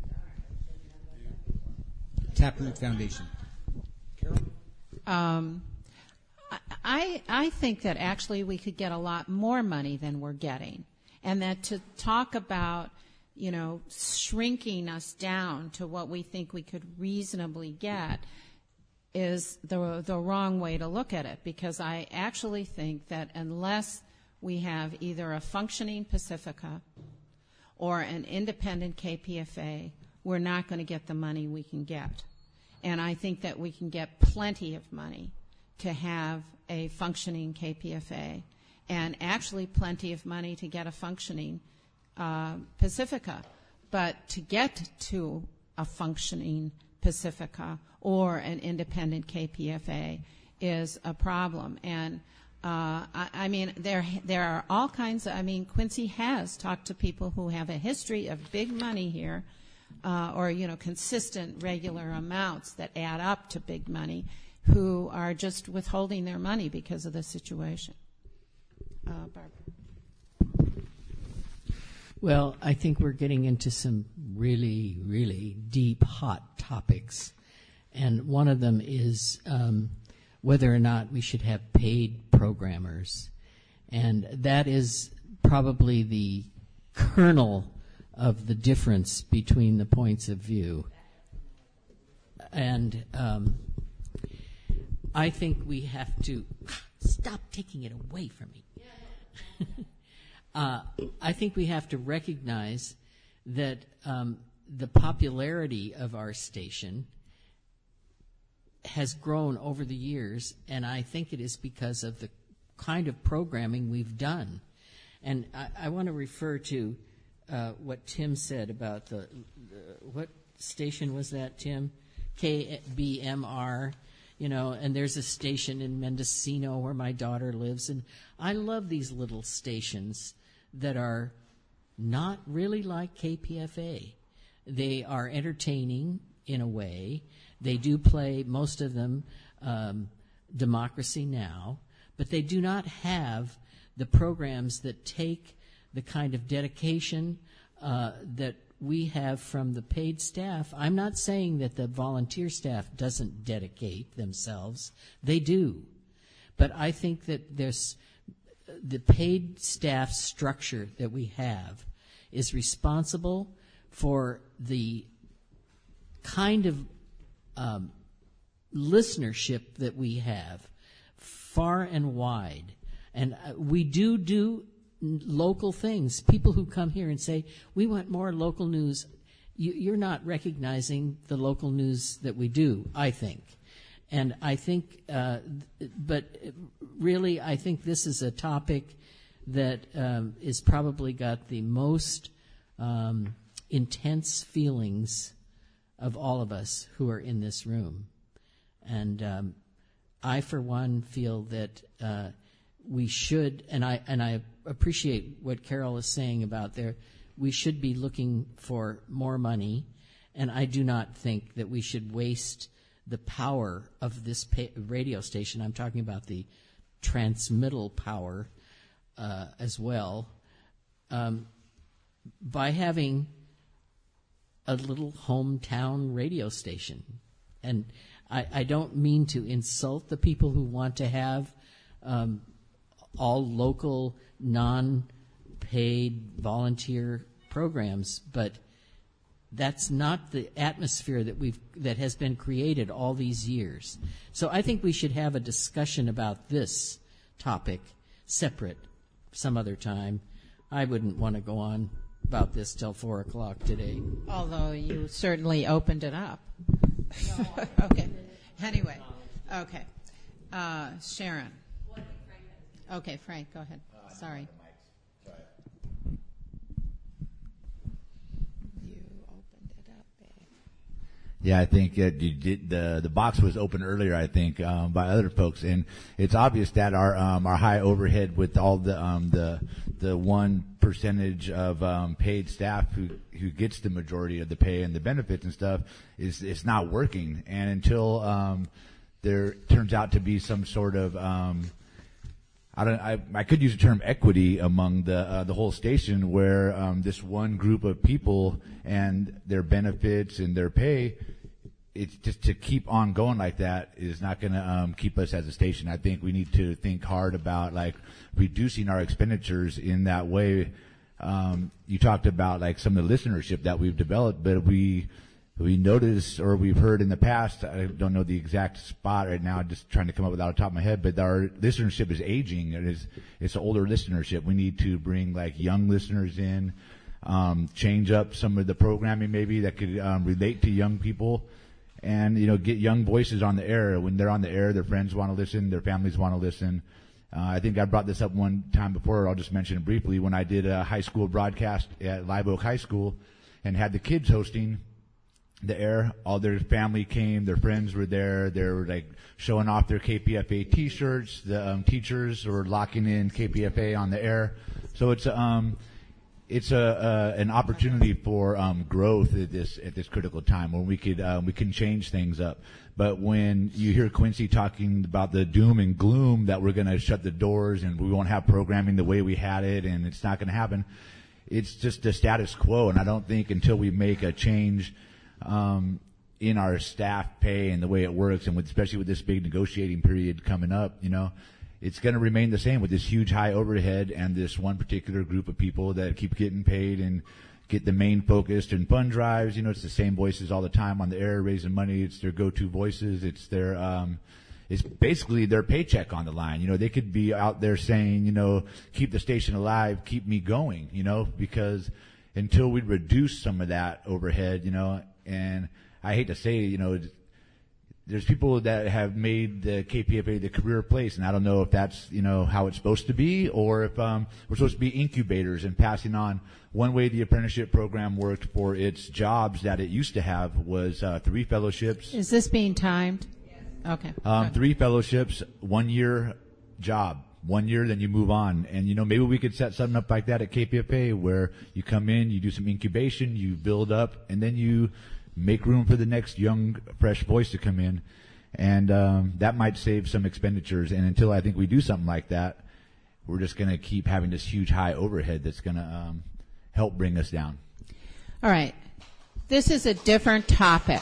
Taproot Foundation. Carol? Um, I, I think that actually we could get a lot more money than we're getting, and that to talk about, you know, shrinking us down to what we think we could reasonably get is the the wrong way to look at it, because I actually think that unless we have either a functioning Pacifica or an independent K P F A we're not going to get the money we can get. And I think that we can get plenty of money to have a functioning K P F A, and actually plenty of money to get a functioning uh, Pacifica. But to get to a functioning Pacifica or an independent K P F A is a problem. And uh, I, I mean, there there are all kinds of, I mean, Quincy has talked to people who have a history of big money here, uh, or, you know, consistent, regular amounts that add up to big money, who are just withholding their money because of the situation. Uh, Barbara. Well, I think we're getting into some really, really deep, hot topics. And one of them is um, whether or not we should have paid programmers. And that is probably the kernel of the difference between the points of view. And um, I think we have to stop taking it away from me. uh, I think we have to recognize that um, the popularity of our station has grown over the years, and I think it is because of the kind of programming we've done. And I, I want to refer to uh, what Tim said about the, the, what station was that, Tim? K B M R, you know, and there's a station in Mendocino where my daughter lives, and I love these little stations that are not really like K P F A. They are entertaining in a way. They do play, most of them, um, Democracy Now!, but they do not have the programs that take the kind of dedication uh, that we have from the paid staff. I'm not saying that the volunteer staff doesn't dedicate themselves. They do. But I think that there's the paid staff structure that we have is responsible for the kind of um, listenership that we have far and wide. And uh, we do do local things. People who come here and say, we want more local news, you, you're not recognizing the local news that we do, I think. And I think, uh, but really, I think this is a topic that um, is probably got the most um, intense feelings of all of us who are in this room. And um, I, for one, feel that uh, we should, and I and I appreciate what Carol is saying about there, we should be looking for more money, and I do not think that we should waste the power of this pa- radio station. I'm talking about the transmittal power uh, as well, um, by having a little hometown radio station. And I, I don't mean to insult the people who want to have um, all local, non-paid volunteer programs, but that's not the atmosphere that we've that has been created all these years. So I think we should have a discussion about this topic separate some other time. I wouldn't want to go on about this till four o'clock today. Although you certainly opened it up. Okay. Anyway. Okay. Uh, Sharon. Okay, Frank, go ahead. Sorry. You opened it up, babe. Yeah, I think uh, you did, the the box was opened earlier, I think, um, by other folks, and it's obvious that our um, our high overhead with all the um, the the one percentage of um, paid staff who who gets the majority of the pay and the benefits and stuff is it's not working, and until um, there turns out to be some sort of um, I don't. I, I could use the term equity among the uh, the whole station, where um, this one group of people and their benefits and their pay, it's just to keep on going like that is not going to um, keep us as a station. I think we need to think hard about like reducing our expenditures in that way. Um, you talked about like some of the listenership that we've developed, but we. We noticed, or we've heard in the past, I don't know the exact spot right now, just trying to come up with it out the top of my head, but our listenership is aging. It is, it's an older listenership. We need to bring like young listeners in. um, change up some of the programming maybe that could um, relate to young people, and you know, get young voices on the air. When they're on the air, their friends want to listen, their families want to listen. Uh, I think I brought this up one time before. I'll just mention it briefly. When I did a high school broadcast at Live Oak High School and had the kids hosting the air, all their family came, their friends were there. They were like showing off their K P F A T-shirts. The um, teachers were locking in K P F A on the air. So it's um, it's a, a an opportunity for um, growth at this at this critical time when we could um, we can change things up. But when you hear Quincy talking about the doom and gloom that we're going to shut the doors and we won't have programming the way we had it and it's not going to happen, it's just the status quo. And I don't think until we make a change um, in our staff pay and the way it works, and with, especially with this big negotiating period coming up, you know, it's going to remain the same with this huge high overhead and this one particular group of people that keep getting paid and get the main focused in fund drives. You know, it's the same voices all the time on the air raising money. It's their go-to voices. It's their, um, it's basically their paycheck on the line. You know, they could be out there saying, you know, keep the station alive, keep me going, you know, because until we reduce some of that overhead, you know, and I hate to say, you know, there's people that have made the K P F A the career place, and I don't know if that's, you know, how it's supposed to be, or if um, we're supposed to be incubators and passing on. One way the apprenticeship program worked for its jobs that it used to have was uh, three fellowships. Is this being timed? Yes. Okay. Um, three fellowships, one year job. One year, then you move on. And, you know, maybe we could set something up like that at K P F A where you come in, you do some incubation, you build up, and then you make room for the next young, fresh voice to come in. And um, that might save some expenditures. And until I think we do something like that, we're just going to keep having this huge high overhead that's going to um, help bring us down. All right. This is a different topic.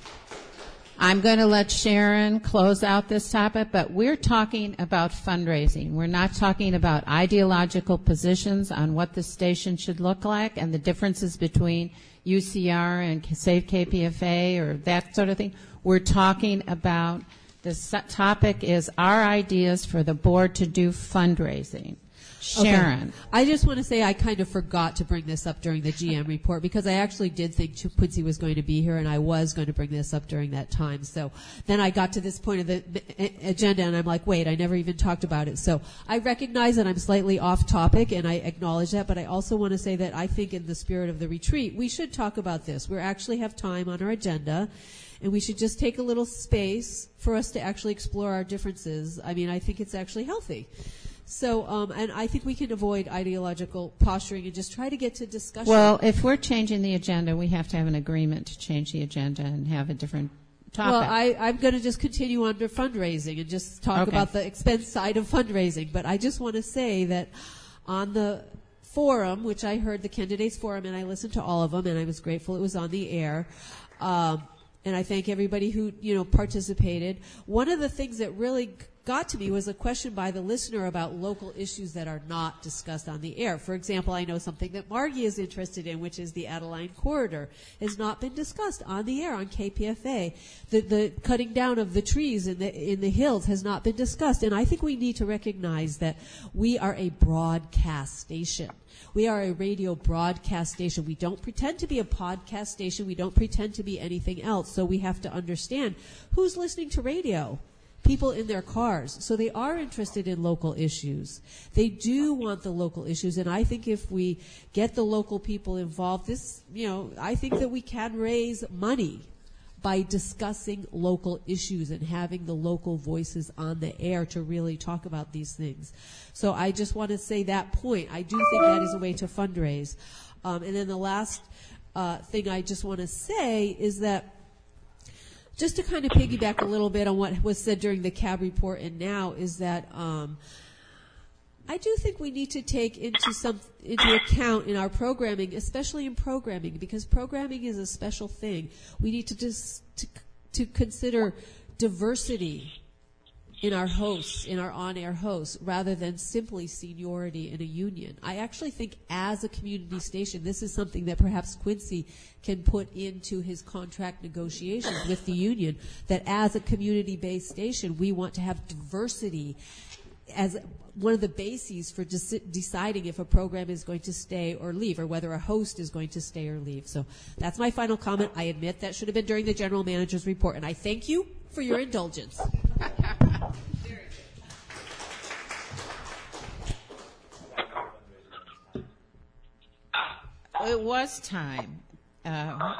I'm going to let Sharon close out this topic, but we're talking about fundraising. We're not talking about ideological positions on what the station should look like and the differences between U C R and Save K P F A or that sort of thing. We're talking about, the topic is our ideas for the board to do fundraising. Sharon. Okay. I just want to say I kind of forgot to bring this up during the G M report because I actually did think Quincy was going to be here and I was going to bring this up during that time. So then I got to this point of the agenda and I'm like, wait, I never even talked about it. So I recognize that I'm slightly off topic and I acknowledge that, but I also want to say that I think in the spirit of the retreat, we should talk about this. We actually have time on our agenda. And we should just take a little space for us to actually explore our differences. I mean, I think it's actually healthy. So, um, and I think we can avoid ideological posturing and just try to get to discussion. Well, if we're changing the agenda, we have to have an agreement to change the agenda and have a different topic. Well, I, I'm going to just continue under fundraising and just talk Okay. about the expense side of fundraising. But I just want to say that on the forum, which I heard the candidates forum, and I listened to all of them, and I was grateful it was on the air. Um, and I thank everybody who, you know, participated. One of the things that really got to me was a question by the listener about local issues that are not discussed on the air. For example, I know something that Margie is interested in, which is the Adeline Corridor, has not been discussed on the air on K P F A. The, the cutting down of the trees in the in the hills has not been discussed, and I think we need to recognize that we are a broadcast station. We are a radio broadcast station. We don't pretend to be a podcast station. We don't pretend to be anything else. So we have to understand who's listening to radio. People in their cars. So they are interested in local issues. They do want the local issues. And I think if we get the local people involved, this, you know, I think that we can raise money by discussing local issues and having the local voices on the air to really talk about these things. So I just want to say that point. I do think that is a way to fundraise. Um, and then the last uh, thing I just want to say is that just to kind of piggyback a little bit on what was said during the C A B report and now is that um, I do think we need to take into some into account in our programming, especially in programming, because programming is a special thing. We need to just to, to consider diversity in our hosts, in our on-air hosts, rather than simply seniority in a union. I actually think as a community station, this is something that perhaps Quincy can put into his contract negotiations with the union, that as a community-based station, we want to have diversity as one of the bases for deci- deciding if a program is going to stay or leave, or whether a host is going to stay or leave. So that's my final comment. I admit that should have been during the general manager's report, and I thank you for your indulgence. It was time. Uh,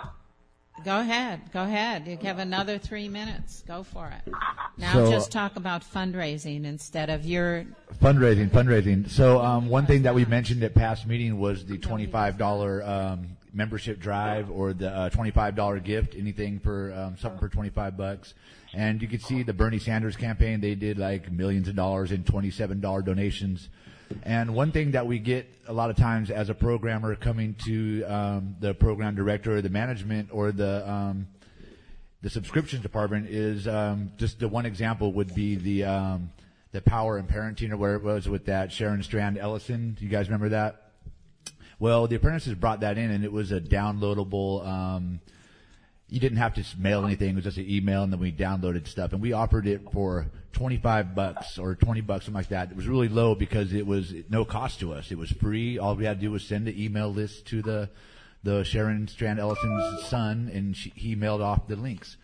go ahead. Go ahead. You have another three minutes. Go for it. Now So- just talk about fundraising instead of your... Fundraising, fundraising. So um, one thing that we mentioned at past meeting was the twenty-five dollars um, membership drive, or the uh, twenty-five dollars gift, anything for um, something for twenty-five bucks. And you could see the Bernie Sanders campaign, they did like millions of dollars in twenty-seven dollars donations. And one thing that we get a lot of times as a programmer coming to um, the program director or the management or the um, the subscriptions department is um, just the one example would be the um, the Power and Parenting, or where it was with that Sharon Strand Ellison. Do you guys remember that? Well, the apprentices brought that in, and it was a downloadable. Um, you didn't have to mail anything; it was just an email, and then we downloaded stuff. And we offered it for twenty-five bucks or twenty bucks, something like that. It was really low because it was no cost to us. It was free. All we had to do was send the email list to the the Sharon Strand Ellison's son, and she, he mailed off the links.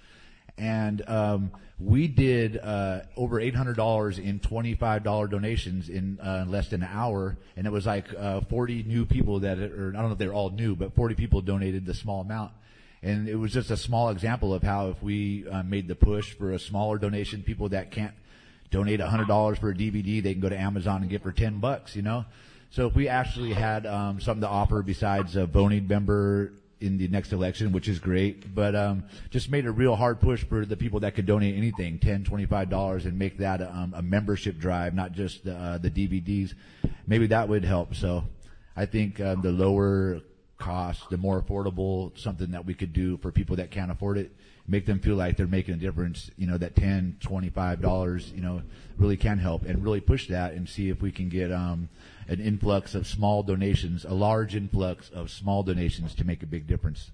And um, we did uh, over eight hundred dollars in twenty-five dollars donations in uh, less than an hour, and it was like uh, forty new people that, or I don't know if they're all new, but forty people donated the small amount. And it was just a small example of how if we uh, made the push for a smaller donation, people that can't donate one hundred dollars for a D V D, they can go to Amazon and get for ten bucks, you know? So if we actually had um, something to offer besides a voting member in the next election, which is great, but um, just made a real hard push for the people that could donate anything, ten dollars, twenty-five dollars, and make that um, a membership drive, not just the, uh, the D V Ds. Maybe that would help. So I think um, the lower cost, the more affordable, something that we could do for people that can't afford it, make them feel like they're making a difference, you know, that ten dollars, twenty-five dollars, you know, really can help, and really push that and see if we can get um, an influx of small donations, a large influx of small donations to make a big difference.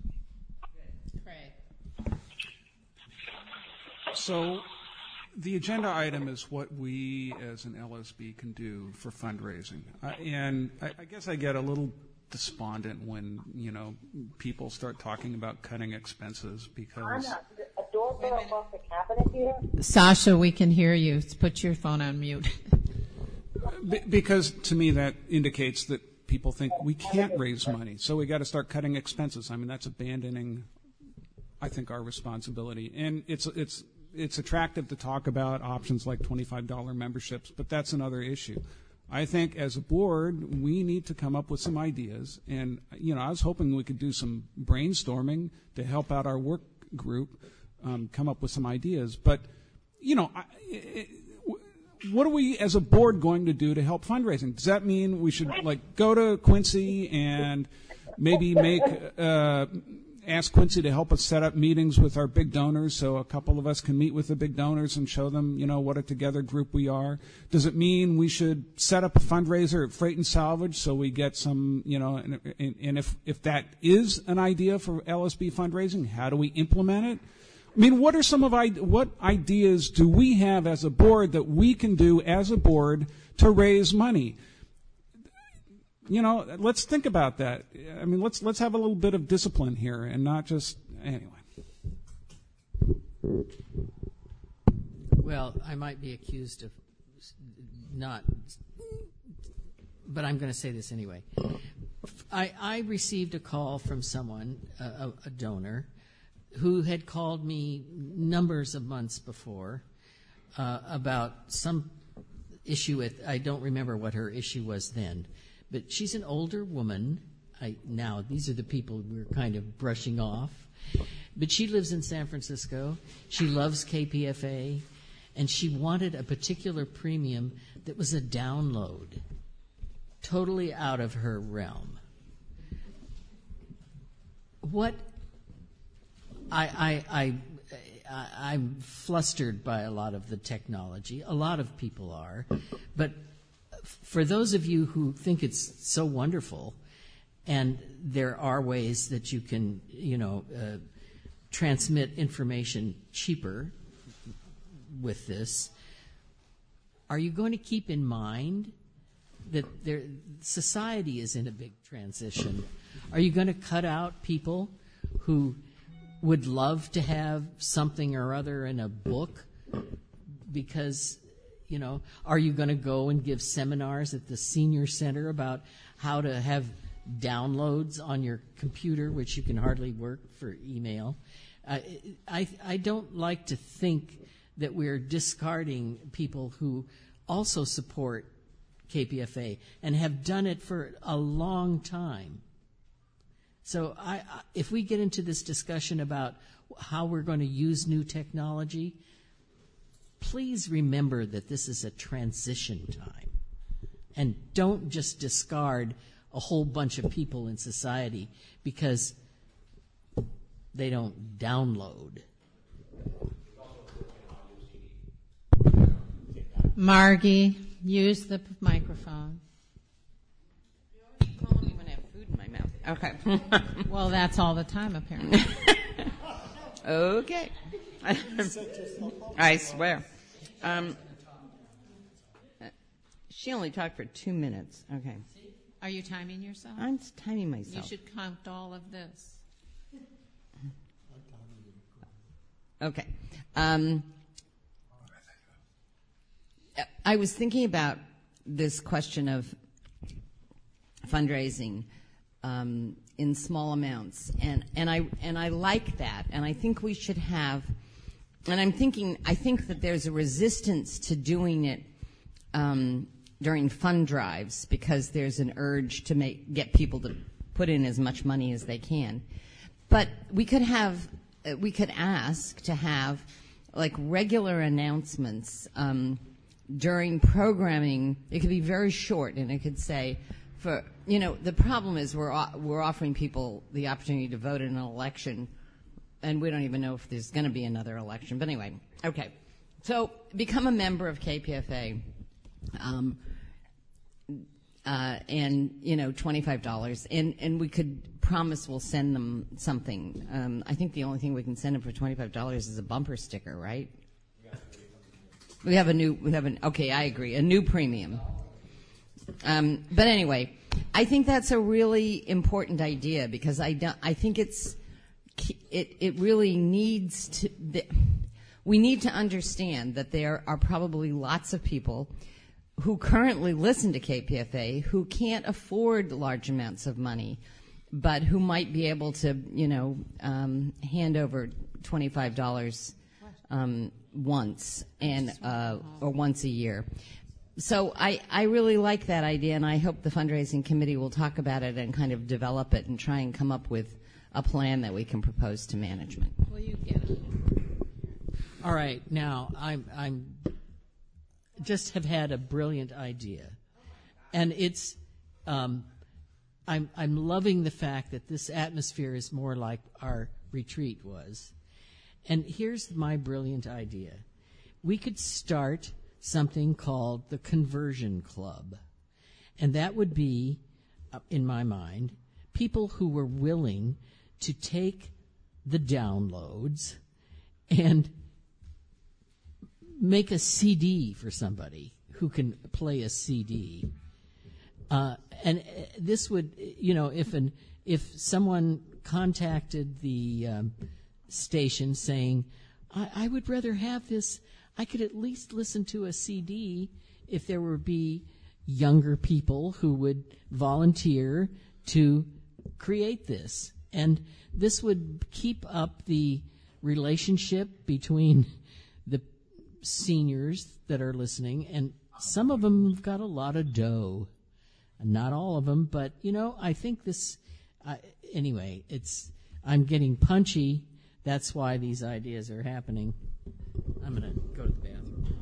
So the agenda item is what we as an L S B can do for fundraising. Uh, and I, I guess I get a little despondent when, you know, people start talking about cutting expenses because... A doorbell off the cabinet here? Sasha, we can hear you. Put your phone on mute. Be- because to me that indicates that people think we can't raise money, so we got to start cutting expenses. I mean, that's abandoning, I think, our responsibility. And it's it's it's attractive to talk about options like twenty-five dollars memberships, but that's another issue. I think as a board, we need to come up with some ideas. And, you know, I was hoping we could do some brainstorming to help out our work group um, come up with some ideas. But, you know, I, it, what are we as a board going to do to help fundraising? Does that mean we should, like, go to Quincy and maybe make uh, ask Quincy to help us set up meetings with our big donors so a couple of us can meet with the big donors and show them, you know, what a together group we are? Does it mean we should set up a fundraiser at Freight and Salvage so we get some, you know, and, and, and if, if that is an idea for L S B fundraising, how do we implement it? I mean, what are some of what ideas do we have as a board that we can do as a board to raise money? You know, let's think about that. I mean, let's let's have a little bit of discipline here and not just anyway. Well, I might be accused of not, but I'm going to say this anyway. I, I received a call from someone, a, a donor, who had called me numbers of months before uh, about some issue with, I don't remember what her issue was then, but she's an older woman. I, now, these are the people we're kind of brushing off. But she lives in San Francisco. She loves K P F A. And she wanted a particular premium that was a download, totally out of her realm. What I, I, I, I, I'm flustered by a lot of the technology. A lot of people are. But for those of you who think it's so wonderful, and there are ways that you can, you know, uh, transmit information cheaper with this, are you going to keep in mind that there, society is in a big transition? Are you going to cut out people who would love to have something or other in a book because, you know, are you going to go and give seminars at the senior center about how to have downloads on your computer, which you can hardly work for email? Uh, I, I don't like to think that we're discarding people who also support K P F A and have done it for a long time. So I, I, if we get into this discussion about how we're going to use new technology, please remember that this is a transition time. And don't just discard a whole bunch of people in society because they don't download. Margie, use the microphone. You're calling me when I have food in my mouth. Okay. Well, that's all the time, apparently. Okay. I swear. Um, she only talked for two minutes. Okay. Are you timing yourself? I'm timing myself. You should count all of this. Okay. Um, I was thinking about this question of fundraising um, in small amounts, and, and I and I like that, and I think we should have. And I'm thinking, I think that there's a resistance to doing it um, during fund drives because there's an urge to make get people to put in as much money as they can. But we could have, uh, we could ask to have like regular announcements um, during programming. It could be very short, and it could say, for you know, the problem is we're we're offering people the opportunity to vote in an election. And we don't even know if there's going to be another election. But anyway, okay. So become a member of K P F A, um, uh, and you know, twenty-five dollars, and and we could promise we'll send them something. Um, I think the only thing we can send them for twenty-five dollars is a bumper sticker, right? We have a new. We have an. Okay, I agree. A new premium. Um, but anyway, I think that's a really important idea because I don't, I think it's. It, it really needs to, the, we need to understand that there are probably lots of people who currently listen to K P F A who can't afford large amounts of money, but who might be able to, you know, um, hand over twenty-five dollars um, once and uh, or once a year. So I, I really like that idea, and I hope the fundraising committee will talk about it and kind of develop it and try and come up with a plan that we can propose to management. Will you get it? All right, now I'm I'm just have had a brilliant idea, and it's um, I'm I'm loving the fact that this atmosphere is more like our retreat was, and here's my brilliant idea: we could start something called the Conversion Club, and that would be, uh, in my mind, people who were willing to take the downloads and make a C D for somebody who can play a C D. Uh, and this would, you know, if an if someone contacted the um, station saying, I, I would rather have this, I could at least listen to a C D if there would be younger people who would volunteer to create this. And this would keep up the relationship between the seniors that are listening, and some of them have got a lot of dough. Not all of them, but, you know, I think this, uh, anyway, it's, I'm getting punchy. That's why these ideas are happening. I'm going to go to the bathroom.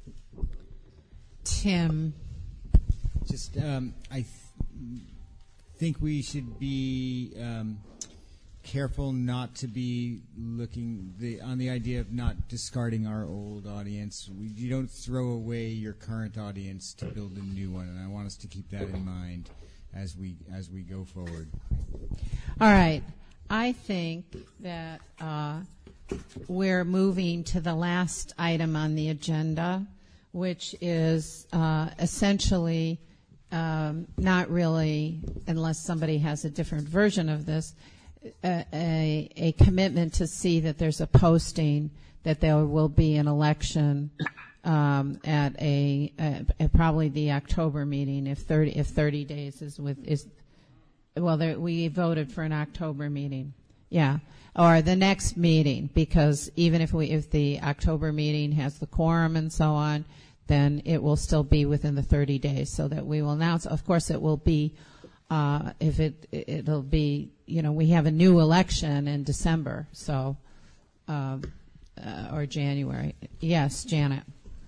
Tim. Just, um, I th- think we should be um, careful not to be looking the, on the idea of not discarding our old audience. We, you don't throw away your current audience to build a new one, and I want us to keep that in mind as we as we go forward. All right. I think that uh, we're moving to the last item on the agenda, which is uh, essentially um, not really, unless somebody has a different version of this, a, a, a commitment to see that there's a posting that there will be an election um, at a at, at probably the October meeting if thirty if thirty days is with is well there, we voted for an October meeting, yeah, or the next meeting, because even if we if the October meeting has the quorum and so on, then it will still be within the thirty days, so that we will announce. Of course, it will be uh, if it it'll be you know we have a new election in December, so. Um, Uh, or January. Yes, Janet.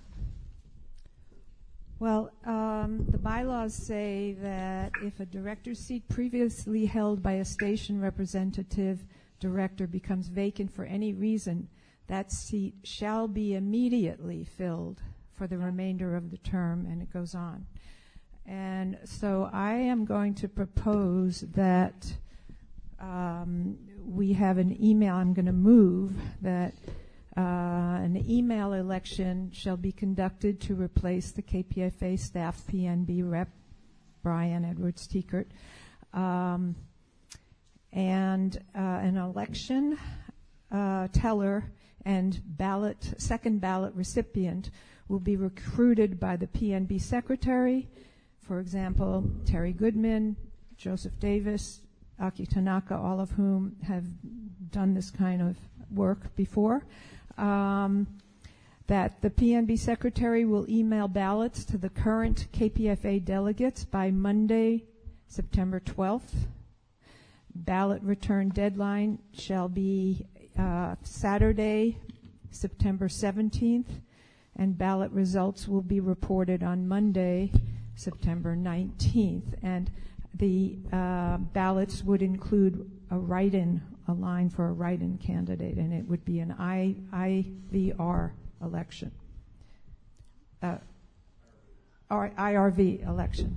Well, um, the bylaws say that if a director's seat previously held by a station representative director becomes vacant for any reason, that seat shall be immediately filled for the remainder of the term, and it goes on. And so I am going to propose that um, we have an email. I'm going to move that Uh, an email election shall be conducted to replace the K P F A staff P N B rep, Brian Edwards Teekert. Um, and uh, an election uh, teller and ballot, second ballot recipient will be recruited by the P N B secretary. For example, Terry Goodman, Joseph Davis, Aki Tanaka, all of whom have done this kind of work before. Um, that the P N B secretary will email ballots to the current K P F A delegates by Monday, September twelfth. Ballot return deadline shall be uh, Saturday, September seventeenth, and ballot results will be reported on Monday, September nineteenth. And the uh, ballots would include a write-in, a line for a write-in candidate, and it would be an I, I V R election, uh, or I R V election.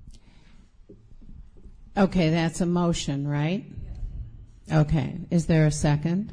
Okay, that's a motion, right? Okay, is there a second?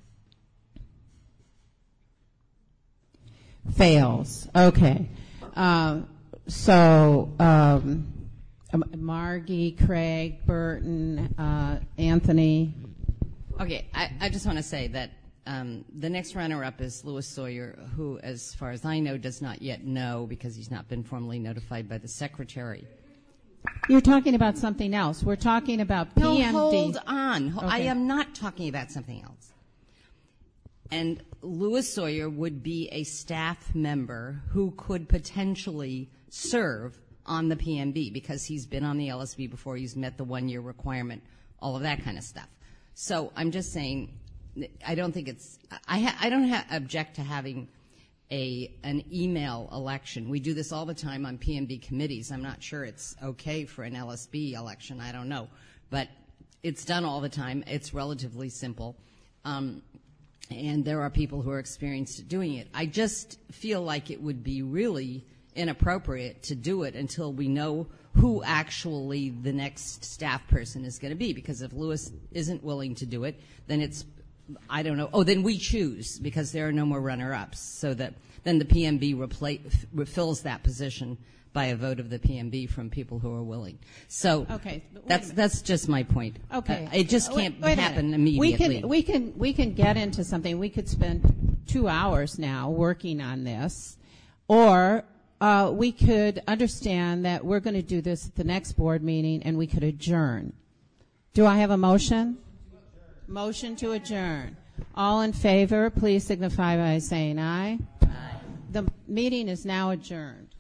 Fails. Okay, uh, so. Um, Margie, Craig, Burton, uh, Anthony. Okay, I, I just want to say that um, the next runner-up is Louis Sawyer, who, as far as I know, does not yet know because he's not been formally notified by the secretary. You're talking about something else. We're talking about P N D. No, hold on. Okay. I am not talking about something else. And Louis Sawyer would be a staff member who could potentially serve on the P N B because he's been on the L S B before, he's met the one-year requirement, all of that kind of stuff. So I'm just saying, I don't think it's, I, ha, I don't ha- object to having a an email election. We do this all the time on P N B committees. I'm not sure it's okay for an L S B election, I don't know. But it's done all the time. It's relatively simple. Um, and there are people who are experienced at doing it. I just feel like it would be really inappropriate to do it until we know who actually the next staff person is going to be, because if Louis isn't willing to do it, then it's, I don't know, oh, then we choose because there are no more runner-ups, so that then the P M B repla- fills that position by a vote of the P M B from people who are willing. So okay, that's that's just my point. Okay, uh, it just can't wait, wait happen immediately. We can we can we can get into something. We could spend two hours now working on this, or uh, we could understand that we're going to do this at the next board meeting, and we could adjourn. Do I have a motion? Motion to adjourn. All in favor, please signify by saying aye. Aye. The meeting is now adjourned.